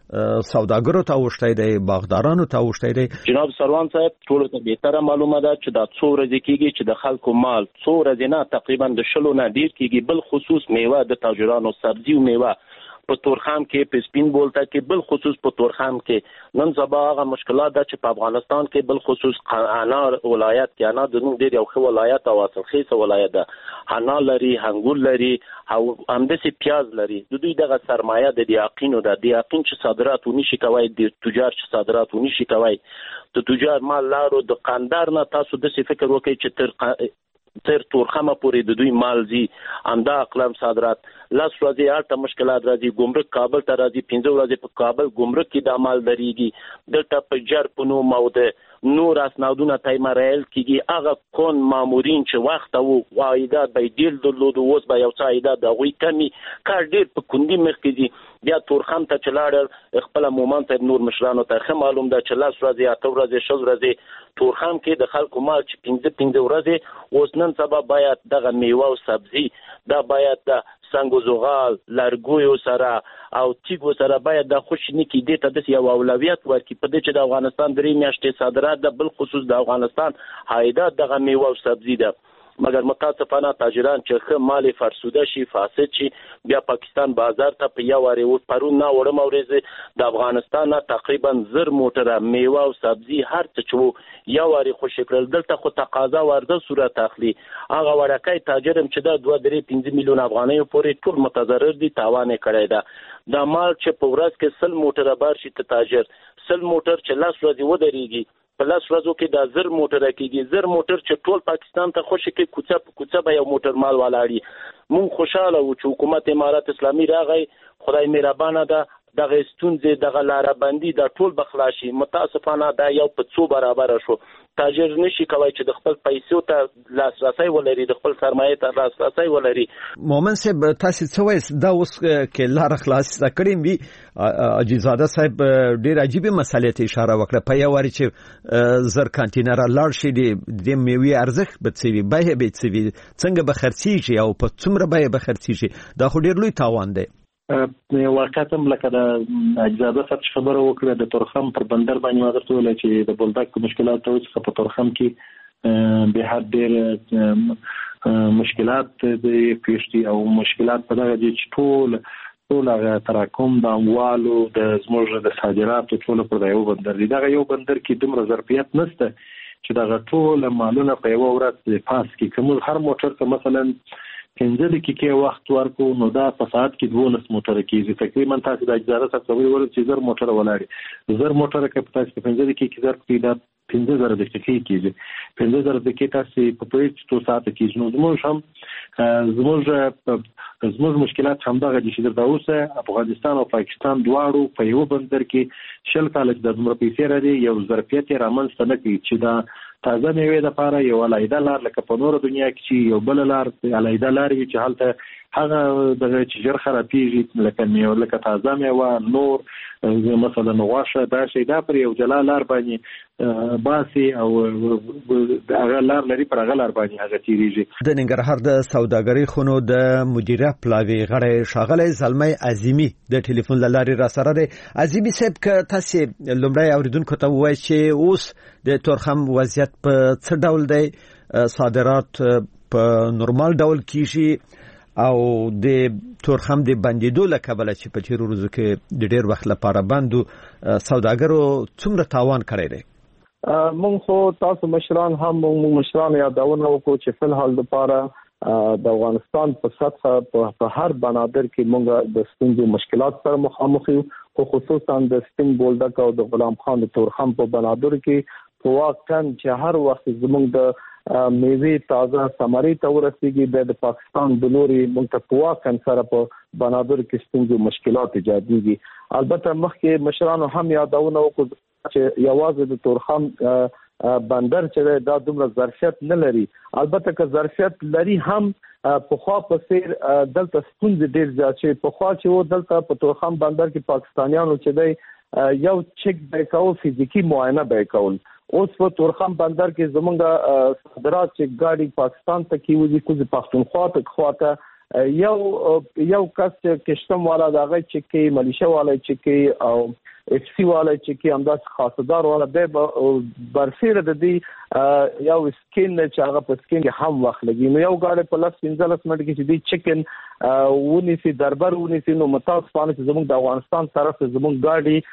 سوداګرو ته وشتای دی باغدارانو ته وشتای دی؟ جناب سروان صاحب ټول ته به تر معلومه ده چې دا څو ورځې کېږي چې د خلکو مال څو ورځې نه تقریبا د شلو نه ډیر کېږي بل خصوص میوه د تاجرانو سبزی او میوه په تورخم کې په سپین بولتا کې بل خصوص په تورخم کې نن سبا هغه مشکلات ده چې په افغانستان کې بل خصوص انار ولایت کې انار د نوم ډیر یو ښه ولایت او اصلخیز ولایت ده انار لري هنګول لري او همداسې پیاز لري د دوی دغه سرمایه د دیاقینو ده دیاقین چې صادرات ونشي کوي د تجار چې صادرات ونشي کوي د تجار مال لارو د قندار نه تاسو د څه فکر وکړئ چې تر تر تورخمه پورې د دوی مال زی انده اقلام صادرات لاس ورځې الته مشکلات راځي ګمرک کابل ته راځي پنځه ورځې په کابل ګمرک کې د مال دریږي دلته په جر په نو موده نور اسنادونه تایمرایل کیږي هغه کون مامورین چې وخت او عایدات به ډیر درلود اوس به یو څه عایدات د غوي کمی کار ډیر په کندي مخ کیږي بیا تورخم ته چلاړ خپل مومن ته نور مشرانو ته معلوم ده چې لاس ورځې اته ورځې شل ورځې تورخم کې د خلکو مال چې پنځه پنځه ورځې اوس نن سبا باید دغه میوه او سبزی دا باید د څنګه زغال لرګوي سره او تیګو سره باید د خوشنی کې د ته د یو اولویت ورکړي په دې چې د افغانستان درې میاشتې صادرات د بل خصوص د افغانستان عایدات دغه میوه او سبزی ده مګر متاسفانه تاجران چې خه مال فرسوده شي فاسد شي بیا پاکستان بازار ته په یو وری و پرون نه وړم اورېز د افغانستان تقریبا زر موټره میوه او سبزی هر څه چو یو وری خوش کړل دلته خو تقاضا ورده صورت اخلي هغه ورکای تاجرم چې د دوه درې پنځه میلیون افغانۍ پورې ټول متضرر دي تاوان کړی دا د مال چې په ورځ کې سل موټره بار شي ته تاجر سل موټر چې لاس ورځي ودرېږي په لاس ورځو کې د زر موټر کېږي زر موټر چې ټول پاکستان ته خوشي کې کوڅه په کوڅه به یو موټر مال ولاړي مونږ خوشاله وو چې حکومت امارات اسلامي راغی خدای مهربانه ده دغه ستونزې دغه لاره بندي د ټول بخلاشي متاسفانه دا یو په څو برابر شو تاجر نشي کوي چې د خپل پیسو ته لاسرسي ولري د خپل سرمایه ته لاسرسي ولري. مومن صاحب تاسو څه وایي دا اوس کې لار خلاص کړیم وی اجازه صاحب ډیر عجیب مسالې ته اشاره وکړه په یو وری چې زر کانټینر لاړ شي د میوي ارزښت به څه وي به به څه وي څنګه به خرڅي شي او په څومره به به خرڅي شي دا خو ډیر لوی تاوان دی. واقعا لکه د اجازه صاحب خبره وکړه د تورخم پر بندر باندې ما درته ویل چې د بولدک مشکلات ته اوس په تورخم کې به حد ډېر مشکلات د پیښتي او مشکلات په دغه چې ټول ټول هغه تراکم د اموالو د زموږ د صادراتو ټول پر یو بندر دی دغه یو بندر کې دومره ظرفیت نشته چې دغه ټول مالونه په یو ورځ پاس کې کوم هر موټر ته مثلا پنځه دقیقې وخت ورکو نو دا په ساعت کې دولس موټر کېږي تقریبا تاسو د اجازه څخه ویل چې زر موټر ولاړي زر موټر کې په تاسو پنځه دقیقې کې ضرب کې دا پنځه زره دقیقې کېږي پنځه زره دقیقې تاسو په پوهې څو ساعت کېږي نو زموږ هم زموږ زموږ مشکلات هم دغه چې درته اوسه افغانستان او پاکستان دواړو په یو بندر کې شل کال د عمر پیسې را دي یو ظرفیت رامنځته نه کوي چې دا تازه میوې د لپاره یو علایده لار لکه په نورو دنیا کې چې یو بل لار علایده لار وي چې هلته هغه د چجر خرابېږي لکه میوه لکه تازه میوه نور مثلا غوښه دا شی دا پر یو جلا لار باندې باسي او هغه لار لري پر هغه لار باندې هغه تیریږي. د ننګرهار د سوداګرۍ خونو د مدیره پلاوی غړی ښاغلی زلمی عظیمی د ټلیفون له لارې را سره دی. عظیمی صاحب که تاسو لومړی اوریدونکو ته ووایئ چې اوس د تورخم وضعیت په څه ډول دی، صادرات په نورمال ډول کیږي او د تورخم د بندیدو له کبله چې په تیرو ورځو کې د ډېر وخت لپاره بندو سوداګرو څومره تاوان کړی دی؟ مونږ خو تاسو مشران هم مونږ مشران یادونه وکړو چې په الحال لپاره د افغانستان په سطحه په هر بنادر کې مونږ د ستونزو مشکلات سره مخامخ یو، خو خصوصا د سپین بولدک او د غلام خان د تورخم په بنادر کې په واقعا چې هر وخت زمونږ د میوه تازه ثمرې ته ورسیږي د پاکستان د لوري موږ ته په واقعا سره په بنادر کې ستونزې مشکلات ایجادېږي. البته مخکې مشرانو هم یادونه وکړه چې یوازې د تورخم بندر چې دا دومره ظرفیت نه لري، البته که ظرفیت لري هم په خوا په سیر دلته ستونزې ډېر زیات شي. په خوا چې و دلته په تورخم بندر کې پاکستانیانو چې دی یو چک به کول فزیکی معاینه به کول. اوس په تورخم بندر کې زمونږ صادرات چې ګاډي پاکستان ته کیږي کوزي پښتونخوا ته خواته یو یو کس چې کشتم والا دغه چې کې ملیشه والا چې کې او اف سی والا چې کې همداس خاصدار والا به برفیره د دې یو سکین چې هغه په سکین کې هم وخت لګي. نو یو ګاډي په لاس پنځلس منټ کې چې دې چکن ونیسي دربر ونیسي نو متاسفانه چې زموږ د افغانستان طرف زموږ ګاډي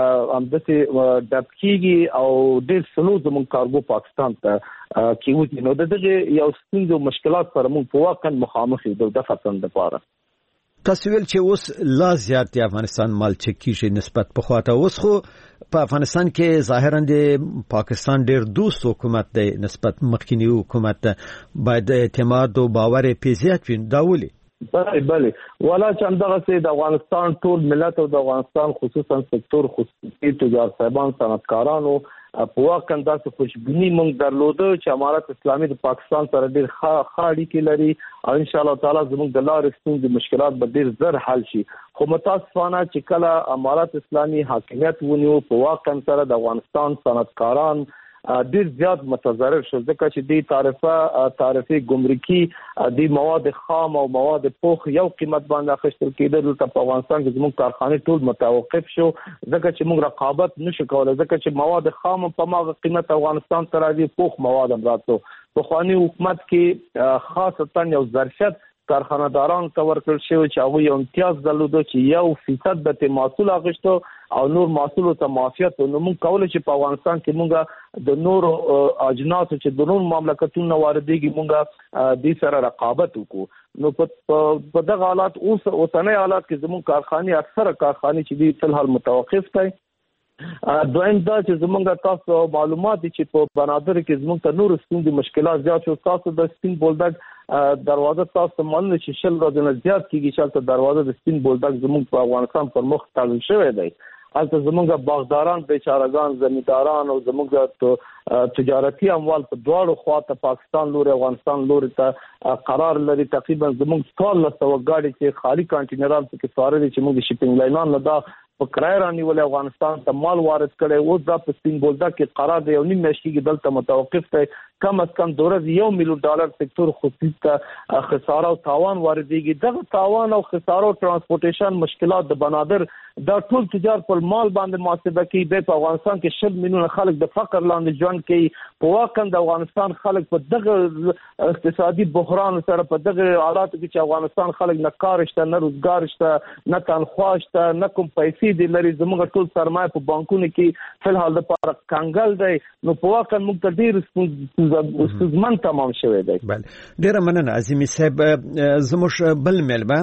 همداسې ډب کیږي او ډېر سلو زموږ کارګو پاکستان ته کیږي. نو دغه یو ستونزو مشکلات سره موږ په واقع مخامخ یو د فتن لپاره. تاسو ویل چې اوس لا زیات د افغانستان مال چکیږي نسبت په خواته. اوس خو په افغانستان کې ظاهرا د پاکستان ډېر دوست حکومت دی نسبت مخکینی حکومت باید اعتماد او باور یې زیات وي. دا ولې؟ بله بله ولا چې همدغه سي د افغانستان ټول ملت او د افغانستان خصوصا سکتور خصوصي تجار صاحبان صنعتکارانو په واقع داسې خوشبیني موږ درلوده چې امارت اسلامي د پاکستان سره ډېر ښه اړیکې لري او ان شاء الله تعالی زموږ د لارې ستونزې مشکلات به ډېر زر حل شي. خو متاسفانه چې کله امارت اسلامي حاکمیت ونیو په واقع سره د افغانستان صنعتکاران ډېر زیات متضرر شو ځکه چې د تعرفه تعرفه ګمرکي د مواد خام او مواد پوخ یو قیمت باندې اخیستل کېدل. په افغانستان کې زموږ کارخانه ټول متوقف شو ځکه چې موږ رقابت نشو کولای ځکه چې مواد خام په ماغه قیمت افغانستان ته راځي، پوخ مواد هم راتلو. په خواني حکومت کې خاصتا یو ظرفیت کارخانه داران ته ورکړل شوی چې هغه یو امتیاز درلوده چې یو فیصد د محصول اخیستو او نور محصول ته معافیت. نو موږ کولای چې په افغانستان کې موږ د نور اجناس چې د نور مملکتونو واردېږي موږ د سره رقابت وکړو. نو په دغه حالات اوس اوسنۍ حالات کې زموږ کارخانه اکثره کارخانه چې د فل حال متوقف دي. دویم دا چې زموږ تاسو معلومات چې په بنادر کې زموږ ته نور ستونزې مشکلات زیات شو. تاسو د سپین بولدک دروازه تاسو معلومه چې شل ورځې نه زیات کېږي چې دروازه د سپین بولدک زموږ په افغانستان پر مخ تړل شوی دی. البته زموږ باغداران بیچارهګان زمینداران او زموږ تجارتي اموال په دواړو خواته پاکستان لوري افغانستان لوري ته قرار لري. تقریبا زموږ ټول لسو غاډي چې خالي کانټینرال کې سوار دي چې موږ شپینګ لاینان نه دا په کرای رانیول افغانستان ته مال وارد کړي. اوس دا په سپین بولدک کې قرار دی یو نیم میاشت کې دلته متوقف دی. کم از کم دوره یو میلیون ډالر سکتور خصوصي ته خساره او تاوان واردېږي. دغه تاوان او خساره او ترانسپورټیشن مشکلات د بنادر دا ټول تجار پر مال باندې محاسبه کوي. په افغانستان کې شل میلیون خلک د فقر لاندې ژوند کوي. په واقع د افغانستان خلک په دغه اقتصادي بحران سره په دغه حالاتو کې چې افغانستان خلک نه کار شته نه روزګار شته نه تنخواه شته نه کوم پیسې دي لري. زموږ ټول سرمایه په بانکونو کې فل حال لپاره کنګل دی. نو په واقع موږ ته ډېر ستونزمن تمام شوی دی. بله ډېره مننه عظیمي صاحب. زموږ بل مېلمه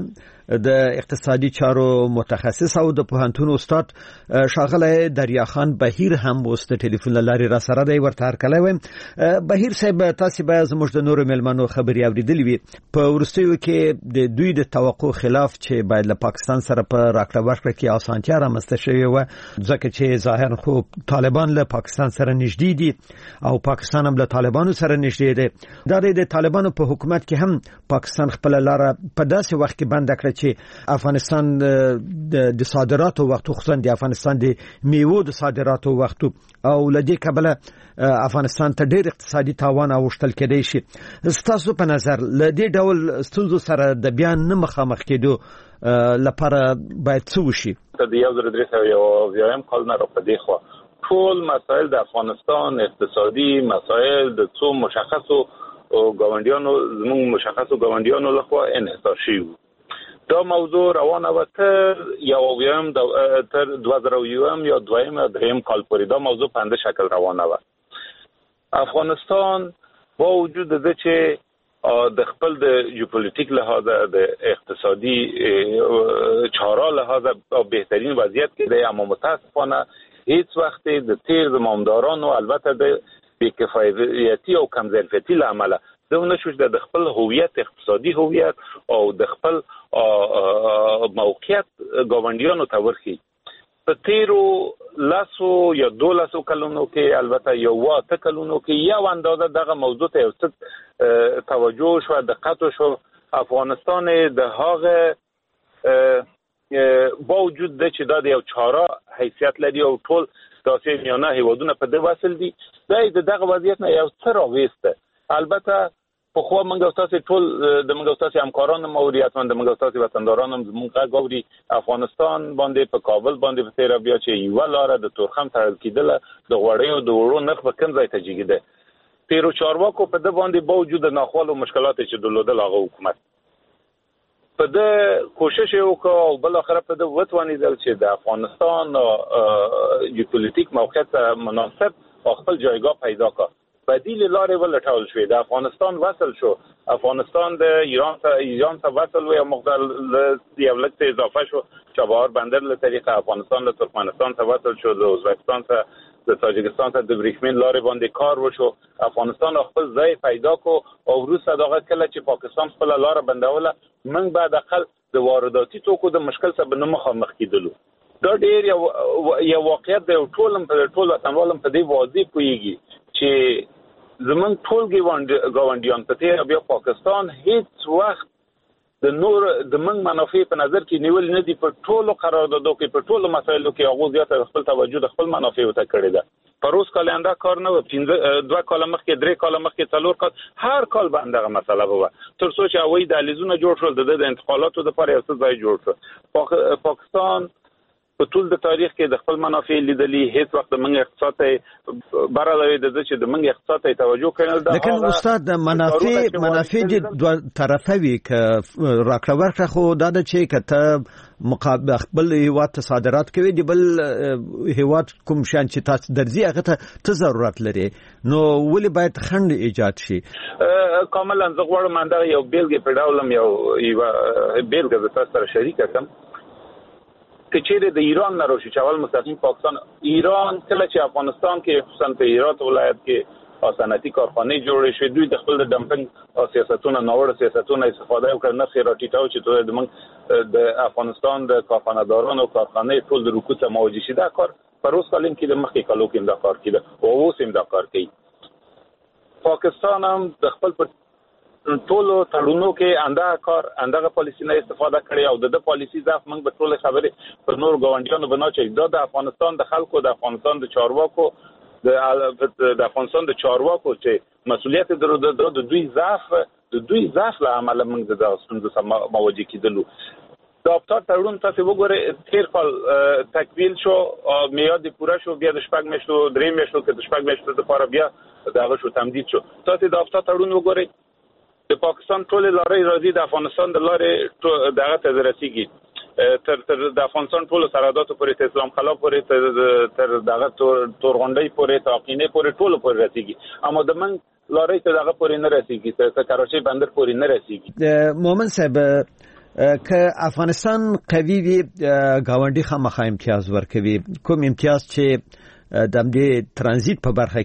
د اقتصادي چارو متخصص او د پوهنتون استاد شاغله دریا خان بهیر هم وست ټلیفون لاري را سره دی ورته هرکلی وایم. بهیر صاحب تاسو به زموږ د نورو ملمنو خبري اوریدلې وي په ورستیو کې د دوی د توقع خلاف چې باید له پاکستان سره په راکړه ورکړه کې اسانتیا رامنځته شوې و ځکه چې ظاهرا خو طالبان له پاکستان سره نږدې دي او پاکستان هم له طالبانو سره نږدې دی. دا د طالبانو په حکومت کې هم پاکستان خپل لار په داسې وخت کې بند کړ چې افغانستان د صادراتو وخت خصوصا د افغانستان د میوو د صادراتو وخت او لدې کبله افغانستان ته ډېر اقتصادي تاوان اوښتل کېدی شي. ستاسو په نظر لدې ډول ستونزو سره د بیان نه مخامخ کېدو لپاره باید څه وشي؟ د یو زر درې سوه یو اویایم کال نه راپدې خوا ټول مسایل د افغانستان اقتصادي مسایل د څو مشخصو ګاونډیانو زموږ مشخصو ګاونډیانو لخوا انحصار شوي. دا موضوع روانه و تر یو اویایم تر دوه زره یویم یا دویم یا دریم کال پورې دا موضوع په همدې شکل روانه و. افغانستان با وجود ده چې د خپل د جیوپولیټیک لحاظه د اقتصادي چارا لحاظه بهترین وضعیت کې دی، اما متاسفانه هیڅ وخت د تیر زمامدارانو البته د بی‌کفایتی او کمظرفیتی له امله دونه شوش د خپل هویت اقتصادي هویت او د خپل موقعیت ګاونډیانو ته ورخي. په تیرو لاسو یا دولسو کلونو کې البته یو واته کلونو کې یو اندازه دغه موضوع ته یو څه توجه شو، دقت شو. افغانستان د هغه با وجود ده چې دا د یو چاره حیثیت لري او ټول داسې میانه هیوادونه په دې وصل دي، دا د دغه وضعیت نه یو څه راوېسته. البته په خو موږ تاسو ټول د موږ تاسو همکاران موريات باندې موږ تاسو وطنداران هم موږ غوړي افغانستان باندې په کابل باندې په تیر بیا چې یو لار د تورخم تړل کېدل د غوړیو د وړو نرخ په کوم ځای ته جګیده. تیرو چارواکو په د باندې باوجود ناخوالو مشکلات چې درلودل هغه حکومت په د کوشش وکړ او بل اخر په د وټوانیدل چې د افغانستان جیوپولیټیک موقعیت مناسب خپل جایگاه پیدا کړ. بدیل لارې ولټول شوې، د افغانستان وصل شو، افغانستان د ایران ته ایران ته وصل و یا مقدار یو لږ اضافه شو، چابهار بندر له طریقه افغانستان له ترکمنستان ته وصل شو، د ازبکستان ته د تاجکستان ته د بریښمین لارې باندې کار وشو. افغانستان خپل ځای پیدا کو او وروسته دغه کله چې پاکستان خپل لار بندوله موږ بعد اقل د وارداتي توکو د مشکل سبب نه مخامخ کیدلو. دا ډیر یو یو واقعیت دی. ټول په ټول وطنوالم په دې واضح پوهیږي چې زمون ټول ګاونډیان په تیر بیا پاکستان هیڅ وخت د نور د من منافع په نظر کې نیول نه دي. په ټولو قراردادو کې په ټولو مسایلو کې هغه زیاته خپل توجه د خپل منافع ته کړی ده. پروس کال انده کار نه و، پنځه دوه کال مخکې درې کال مخکې څلور کال هر کال باندې هغه مسله وه تر څو چې هوایي دهلیزونه جوړ شول، د انتقالاتو لپاره یو څه ځای جوړ شو. پاکستان په ټول د تاریخ کې د خپل منافع لیدلې هیڅ وخت د منګ اقتصاد ته برابرې د چې د منګ اقتصاد ته توجه کړل. لیکن استاد منافع منافع د دوه طرفه وی ک راکړه ورکړه خو دا د چې کته مقابل خپل هیواد صادرات کوي دی بل هیواد کوم شان چې تاسو درځي هغه ته ضرورت لري، نو ولې باید خند ایجاد شي؟ کاملا زه غواړم انده یو بیلګه په ډول یو بیلګه د تاسو سره شریک کړم. کچېره د ایران نه روشي چاول مستقیم پاکستان ایران کله چې افغانستان کې خصوصا په هرات ولایت کې صنعتي کارخانه جوړې شوې، دوی د خپل د ډمپنګ سیاستونو نوړ سیاستونو استفاده وکړ، نه خیرا ټیټاو چې د موږ د افغانستان د کارخانه‌دارانو کارخانه ټول د رکود ته مواجه شي. دا کار پر اوس کلم کې د مخکې کلو کې دا کار کېده او اوس هم دا کار کوي. پاکستان هم د خپل ټولو تړونو کې انده کار اندغه پالیسی نه استفاده کړي او د پالیسی ځاف موږ به ټول خبرې پر نور ګاونډیانو بنا چې دا د افغانستان د خلکو د افغانستان د چارواکو د د افغانستان د چارواکو چې مسؤلیت درلوده د دوی ځاف د دوی ځاف له امله موږ د ستونزو سره مواجه کېدلو. د افطار تړون تاسو وګورئ تیر کال تکمیل شو، میاد پوره شو، بیا د شپږ میاشتو درې میاشتو کې د شپږ میاشتو لپاره بیا دغه شو تمدید شو. تاسو د افطار تړون وګورئ د پاکستان ټول لارې راځي د افغانستان د لارې دغه ته رسیږي تر تر د افغانستان ټول سرحداتو پورې اسلام خلا پورې تر تر دغه تورغونډۍ پورې تاقینه پورې ټول پورې رسیږي، اما د من لارې ته دغه پورې نه رسیږي، ته کراچۍ بندر پورې نه رسیږي. مومن صاحب که افغانستان قوي وي گاونډي خامخا امتیاز ورکوي. کوم امتیاز چې د دې ترانزیت په برخه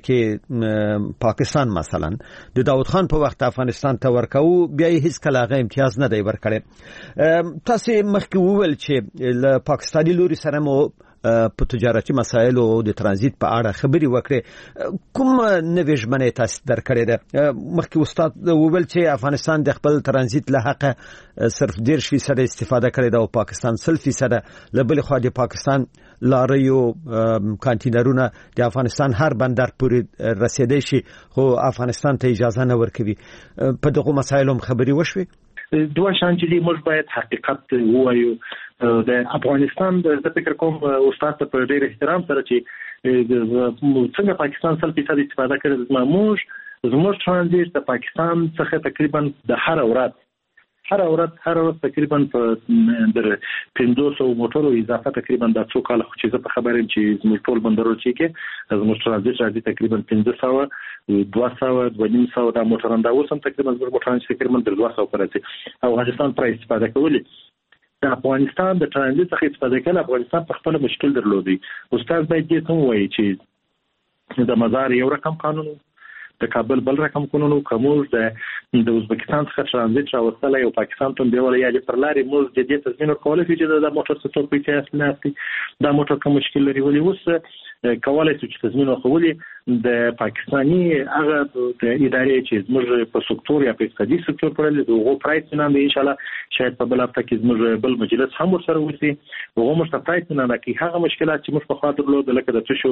کې پاکستان مثلا د داود خان په وخت افغانستان ته ورکاو بیا هیڅ کله هغه امتیاز نه دی ورکړی. تاسو مخکې وویل چې له پاکستاني لوري سره مو په تجارتي مسایلو او د ترانزیت په اړه خبري وکړي. کوم نوې ژمنه تاسو درکړې ده؟ مخکې استاد وویل چې افغانستان د خپل ترانزیت له حق صرف ډیر فیصد استفاده کړې ده او پاکستان سل فیصد. له بل خوا د پاکستان لاریو کانټینرونه د افغانستان هر بندر پورې رسیدي شي خو افغانستان ته اجازه نه ورکوي. په دغه مسایلو خبري وشوي. دوه شان چې موږ باید حقیقت ووایو. د افغانستان د فکر کوم استاد ته په ډیر احترام سره چې څنګه پاکستان سل فیصد استفاده کړي، موږ زموږ ترانزیت د پاکستان څخه تقریبا د هر ورځ هر ورځ هر ورځ تقریبا په در پنځه سوه موټرو اضافه تقریبا د څو کال خو چې زه په خبرم چې زموږ ټول بندرونه چې زموږ ترانزیت راځي تقریبا پنځه سوه دوه سوه دوه نیم سوه د موټران دا اوس هم تقریبا زموږ موټران چې تقریبا در دوه سوه پرځي. افغانستان پر استفاده کولی د افغانستان د ترانزیت څخه استفاده کول افغانستان په خپل مشکل درلودي. استاد باید دې ته وایي چې د مزار یو رقم قانون، د کابل بل رقم قانون، کومور د د ازبکستان څخه ترانزیت راوستل او پاکستان ته دی ولا یا پر لارې موږ د دې تضمین ورکول چې د موټر څخه په پیسې نهسي دا موټر کوم مشکل لري ولې اوس کولای شي چې تضمین ورکولي د پاکستاني هغه د ادارې چې موږ په سکتور یا په اقتصادي سکتور پرې د هغو پرایس نه ان شاء الله شاید په بل هفته کې موږ بل مجلس هم ورسره وسی هغه موږ پرایس نه نه کې هغه مشکلات چې موږ په خاطر لود لکه د تشو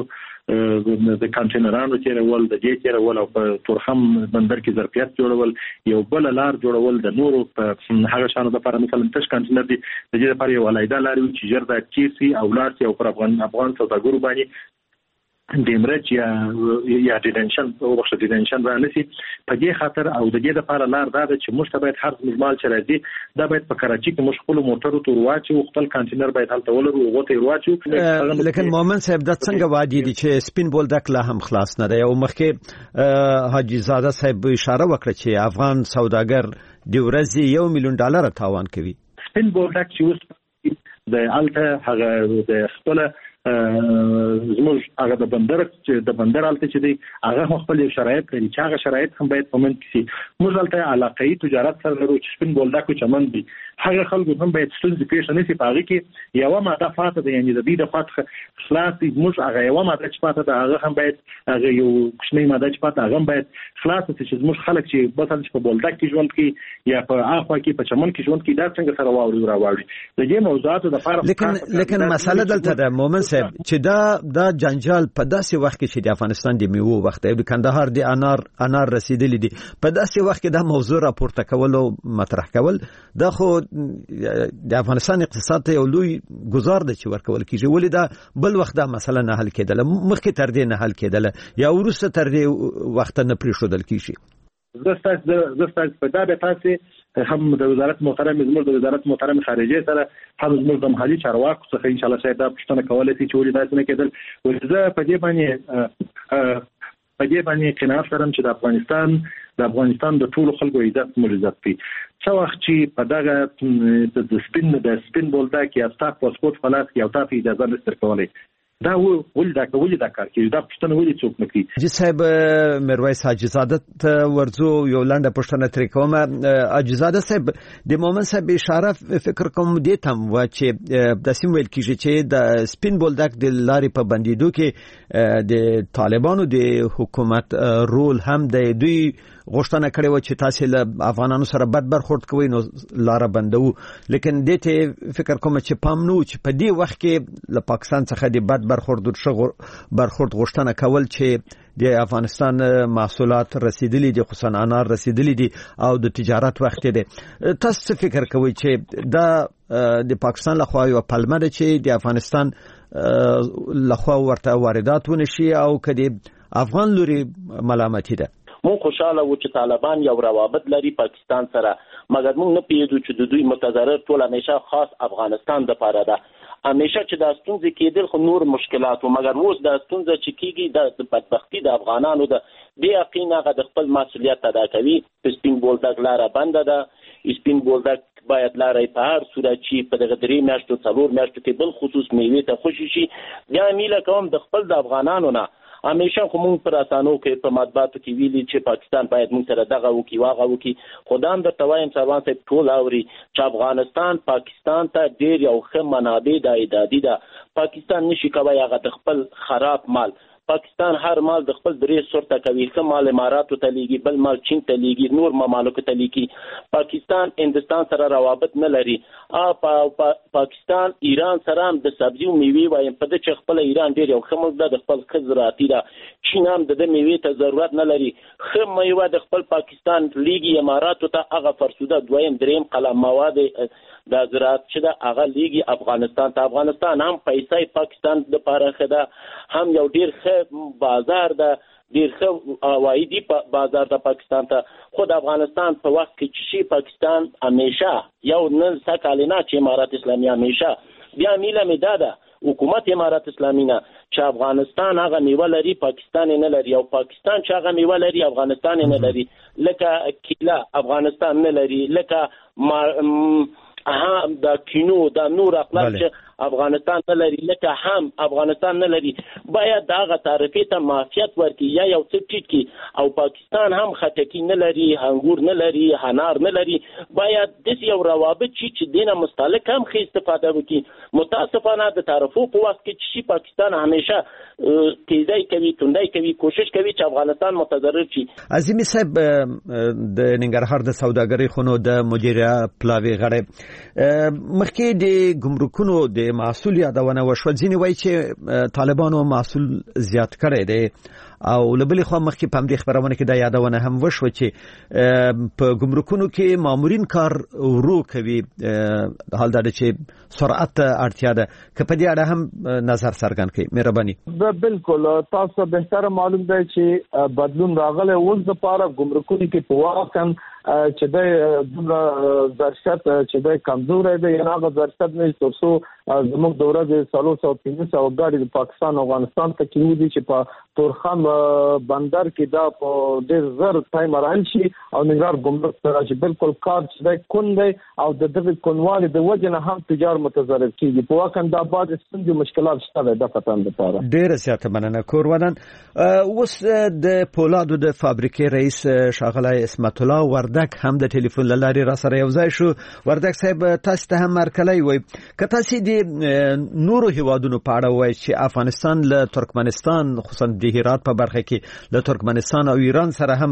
د کانټینرانو چې ول د دې چې ول او په تورخم بندر کې ظرفیت جوړول یو بل لار جوړول د نورو په هغه شانو لپاره مثلا تش کانټینر دی د دې لپاره یو علایده لار چې جر د چیسي او لار چې پر افغان افغان سوداګرو باندې د امرچ یا یا ډیټنشن او وخت ډیټنشن باندې په دې خاطر او د دې لپاره لار دا چې موږ ته باید هر مال چې راځي دا باید په کراچي کې موږ خپل موټرو ته ورواچو خپل کانټینر باید هلته ولرو او ته ورواچو. لیکن مومن صاحب دا څنګه وادي دي چې سپین بولدک لا هم خلاص نه دی او مخکې حاجی زاده صاحب اشاره وکړه چې افغان سوداګر د ورځې یو میلیون ډالر تاوان کوي. سپین بولدک چې اوس د الته هغه د خپل زموږ هغه د بندر چې د بندر الته چې دی هغه خپل شرایط لري چې هغه شرایط هم باید په من کې شي. موږ الته علاقايي تجارت سره لرو چې سپین بولدک چمن دی هغه خلکو هم باید ستونزې پیښ نه شي پاره کې یو ماده فاته ده یعنی د دې د فاته خلاص موږ هغه یو ماده چې فاته ده هغه هم باید هغه یو کوچنی ماده چې فاته هغه هم باید خلاص شي چې موږ خلک چې مثلا په بولدک کې ژوند کوي یا په اخوا کې په چمن کې ژوند کوي دا څنګه سره واوري راوړي د دې موضوعاتو د لپاره. لیکن لیکن مسله دلته ده مومن صاحب چې دا دا جنجال په داسې وخت کې چې د افغانستان د میوو وخت د کندهار د انار انار رسیدلی دي په داسې وخت کې دا موضوع راپورته کول او مطرح کول دا خو د افغانستان اقتصاد ته یو لوی گزار دی چې ورکول کیږي. ولې دا بل وخت دا مسله نه حل کېدله مخکې تر دې نه حل کېدله یا وروسته تر دې وخت نه پریښودل کیږي؟ زه زه په دا به تاسو هم د وزارت محترم زموږ د وزارت محترم خارجه سره هم زموږ د محلي چارواکو څخه ان شاء الله شاید دا پښتنه کولای شي چې ولې داسې نه کېدل. ولې په دې باندې په دې باندې قناعت لرم چې د افغانستان د افغانستان د ټولو خلکو عزت مو عزت کوي. څو وخت چې په دغه د سپین د سپین بولدک یا ستا پاسپورت خلاص یا تاسو اجازه نشته کولای دا ول دا کول دا کار کوي دا پښتنه ولې څوک نه کوي. جی صاحب میرویس حاجی زاده ورزو یو لنډه پښتنه تر کومه حاجی زاده صاحب د مومن صاحب اشاره فکر کوم دې تم و چې د سیمویل کیږي چې د سپین بولدک د لارې په بندیدو کې د طالبانو د حکومت رول هم د دوی غوښتنه کړې و چې تاسو له افغانانو سره بد برخورد کوئ نو لار بندو. لیکن دې ته فکر کوم چې پام نو چې په دې وخت کې له پاکستان څخه د بد برخورد برخورد غوښتنه کول چې د افغانستان محصولات رسیدلي دي خصوصا انار رسیدلي دي او د تجارت وخت دی. تاسو فکر کوئ چې دا د پاکستان لخوا یو پلمه ده چې د افغانستان لخوا ورته واردات ونشي او کدي افغان لوري ملامتي ده؟ مو خوشاله و چې طالبان یو روابط لري پاکستان سره مګر موږ نه پیژو چې د دوی متضرر ټول همیشه خاص افغانستان د پاره ده. همیشه چې د ستونزې کېدل خو نور مشکلات و مګر اوس د ستونزې چې کېږي د بدبختی د افغانانو د دې یقین هغه د خپل مسؤلیت ادا کوي. سپین بولدک لاره بنده ده. سپین بولدک باید لارې په هر صورت چې په دغه درې میاشتو څلور میاشتو کې بل خصوص میوې ته خوشي شي. بیا میله کوم د خپل د افغانانو نه همیشه خو موږ پر اسانو کې په مطبوعاتو کې ویلي چې پاکستان باید موږ سره دغه وکړي واغه وکړي، خو دا هم درته وایم سروان صاحب ټول اوري چې افغانستان پاکستان ته ډېر یو ښه منابع د عایدادي ده. پاکستان نشي کولی هغه د خپل خراب مال، پاکستان هر مال د خپل درې سورته کوي، ښه مال اماراتو ته لیږي، بل مال چین ته لیږي، نور ممالکو ته لیږي. پاکستان هندستان سره روابط نه لري. پا پا پاکستان ایران سره هم د سبزي او میوې وایم په ده چې خپل ایران ډېر یو ښه ملک ده، د خپل ښه زراعتي ده. چین هم د ده میوې ته ضرورت نه لري، ښه میوه د خپل پاکستان لیږي اماراتو ته، هغه فرسوده دویم دریم قلم مواد د زراعت چې ده هغه لیږي افغانستان ته. افغانستان هم پیسې پاکستان دپاره ښه ده، هم یو ډېر ښه بازار ده، ډېر ښه عوایدي بازار ده پاکستان ته. خو د افغانستان په وخت کې چې شي پاکستان همیشه یو نه سه کالې نه چې امارات اسلامي همیشه بیا میله مې دا ده حکومت امارات اسلامي نه چې افغانستان هغه میوه لري پاکستان نه لري، او پاکستان چې هغه میوه لري افغانستان نه لري، لکه کیله افغانستان نه لري، لکه هم د کینو د نور اقلام چې افغانستان نه لري، لکه هم افغانستان نه لري. باید هغه تعرفې ته معافیت ورکړي یا یو څه ټیټ کړي. او پاکستان هم خټکي نه لري، انګور نه لري، انار نه لري. باید داسې یو روابط شي چې دینه مستهلک هم ښه استفاده وکړي. متاسفانه د تعرفو په وخت کې چې پاکستان همیشه تیزی کوي، توندی کوي، کوشش کوي چې افغانستان متضرر شي. عظیمی صاحب د ننګرهار د سوداګرۍ خونو د مدیره پلاوی غړی مخکې د ګمرکونو د محصول یادونه وشوه. ځینې وایي چې طالبانو محصول زیات کړی دی، او له بلې خوا مخکې په همدې خپرونه کې دا یادونه هم وشوه چې په ګمرکونو کې مامورین کار ورو کوي. حال دا چې سرعت ته اړتیا ده، که په دې اړه هم نظر څرګند کړئ مهرباني. بالکل تاسو بهتره معلوم دی چې بدلون راغلی اوس دپاره ګمرکونو کې په واقعا چې د دومره ظرفیت چې د کمزوری دی، یعنې هغه ظرفیت نه تر څو زموږ د ورځې څلور سوه پنځه سوه ګاډي د پاکستان او افغانستان ته کې دي چې په تورخم بندر کې دا په ډېر زر ټایم ران شي، او ننګرهار ګمرک سره چې بالکل کار چې دی کون دی، او د دغې کونوالي د وجې نه هم تجار متضرر کېږي. په واقعا دا بعضې ستونزې مشکلات شته دی د فتن دپاره. ډېره زیاته مننه کور ودان. اوس د پولادو د فابریکې رئیس ښاغلی اسمت الله وردک هم د ټلیفون له لارې را سره یو ځای شو. وردک صاحب تاسو ته هم هرکلی وایي. که تاسو د نورو هیوادونو په اړه وایي چې افغانستان له ترکمنستان خصوصا د هرات په برخه کې له ترکمنستان او ایران سره هم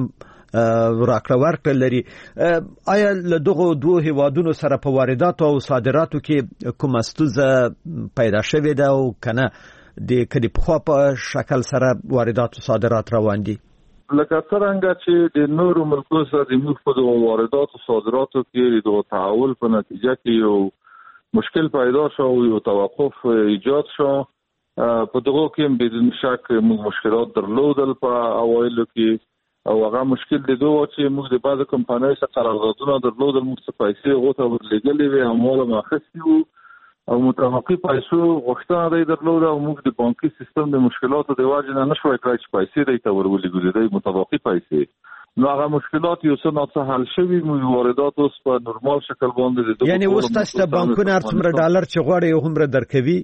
راکړه ورکړه لري، آیا له دغو دوه هیوادونو سره په وارداتو او صادراتو کې کومه ستونزه پیدا شوې ده او که نه د کدي پخوا په شکل سره واردات او صادرات روان دي؟ لکه څرنګه چې د نورو ملکونو سره د موږ په دغو وارداتو او صادراتو کې د دغو تعامل په نتیجه کې یو مشکل پیدا شو، یو توقف ایجاد شو. په دغو کې بدون شک موږ مشکلات درلودل په اوایلو کې، او هغه مشکل د دوه چې موږ د بعضو کمپنیو سره قراردادونه درلودل، موږ څه پیسې هغو ته ورلېږلې وې، اموال مو اخیستي وو، او متوقع پیسو غوښتنه دی درلوده، او موږ د بانکي سیستم د مشکلاتو د وجې نه نشوای کړای چې پیسې دی ته ورولېږو، دی متوقع پیسې. نو هغه مشکلات یو څه ناڅه حل شوي، موږ واردات اوس په نورمال شکل باندې. یعنې اوس تاسو ته بانکونه هر څومره ډالر چې غواړي هغومره درکوي؟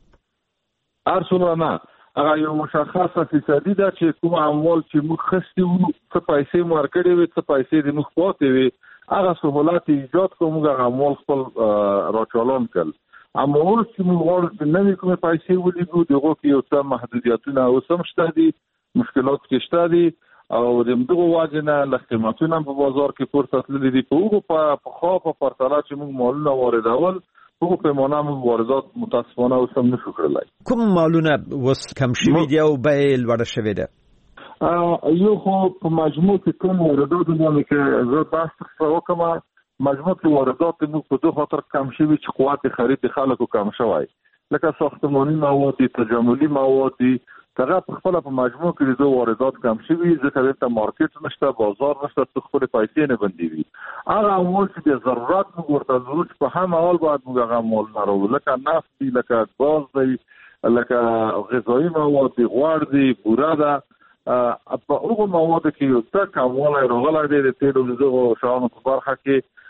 هر څومره نه، هغه یو مشخصه فیصدي ده چې کوم اموال چې موږ خستی وو، څه پیسې مو ورکړې وې، څه پیسې د موږ پاتې وې، هغه سهولت ایجاد کړو، موږ هغه اموال خپل راچالان کړل. اما اوس چې موږ غواړو چې نوې کومې پیسې ولیږو، د هغو کې یو څه محدودیتونه اوس هم شته دي، مشکلات کې شته دي، او د همدغو وجې نه له قیمتونه په بازار کې پورته تللي دي. په هغو په پخوا په پرتله چې موږ مالونه واردول، هغو پیمانه موږ واردات متاسفانه اوس هم نشو کړلی. کوم مالونه اوس کم شوي دي او بیې یې لوړه شوې ده؟ یو خو په مجموع کې کوم وارداتو باندې کې زه بحث څه وکړم، مجموع کې واردات موږ په دو خاطر کم شوي چې قوت خرید خلکو کم شوی، لکه ساختماني مواد دي، تجملي مواد دي، هغه په خپل په مجموع کې د واردات کم شوي، ځکه دلته مارکیټ نشته، بازار نشته، څه خپل پیسې نه بندوي. هغه اموال چې د ضرورت موږ ورته ضرورت په هم اول باید موږ هغه اموال راوړو، لکه نفت دي، لکه ګاز دی، لکه غذایي مواد دي، غوړ دي، بوره ده. په هغو موادو کې یو څه کموالی راغلی دی د تیلو د دغو شیانو په برخه کې،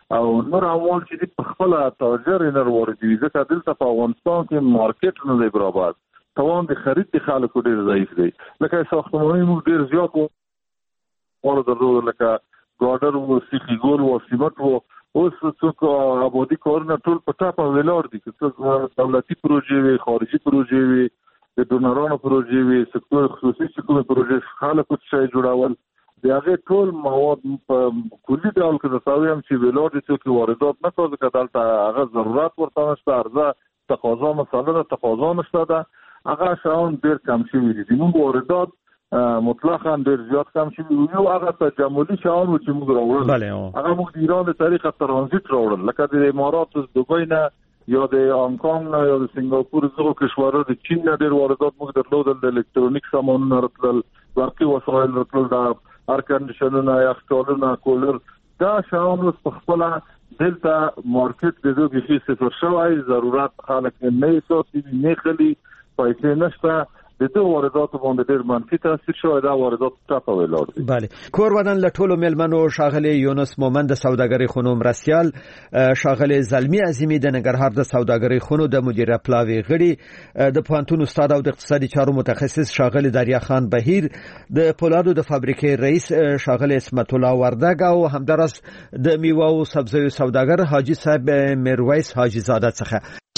او نور عوامل چې په خپل تاجر نر واردوي ځکه دلته په افغانستان کې مارکیټ نه دی برابر، توان د خرید د خلکو ډیر ضعیف دی. لکه ساختماني موږ ډیر زیات وو درلود، لکه ګاډر وو، سیخي ګول وو، سیمټ وو. اوس څوک آبادي کارونه ټول په ټاپه ویلار دي، چې دولتي پروژې وي، خارجي پروژې وي، د ډونرانو پروژې وي، سکتور خصوصي سکتور پروژې خلکو څخه جوړول د هغه ټول مواد په کلي ډول کې تساوي هم چې ویلار دي چې واردات نه کوي، ځکه دلته هغه ضرورت ورته نشته، عرضه تقاضا مساله ده، تقاضا نشته ده، هغه شاون ډیر کم شوي دي. موږ واردات مطلقاً ډیر زیات کم شوي، یو هغه تجملي شاون چې موږ راوړل هغه موږ د ایران له طریقه ترانزیت راوړل، لکه د امارات از دوبۍ نه یا د هانګ کانګ نه یا د سنگاپور زغو کشورو د چین نه ډیر واردات موږ درلودل، د الکترونیک سامانونه راتلل، برقي وسایل راتلل، د ایر کنډیشنونه، یخچالونه، کولر، دا شاون اوس په خپل دلته مارکیټ د دوی کې صفر شوی، ضرورت خلک نه احساسي، نه خلی پیسې نشته، د دوه وارداتو باندې ډېر منفي تاثیر شوی، دا واردات ټاپه ولاړ دي. بله، کور ودان له ټولو مېلمنو ښاغلی یونس مومند د سوداګرۍ خونو مرستیال، ښاغلی زلمي عظیمي د ننګرهار د سوداګرۍ خونو د مدیره پلاوي غړي، د پوهنتون استاد او د اقتصادي چارو متخصص ښاغلی دریا خان بهیر، د پولادو د فابریکې رئیس ښاغلی اسمت الله وردګ او همداراز د میوه او سبزیو سوداګر حاجي صاحب میرویس حاجي زاده څخه.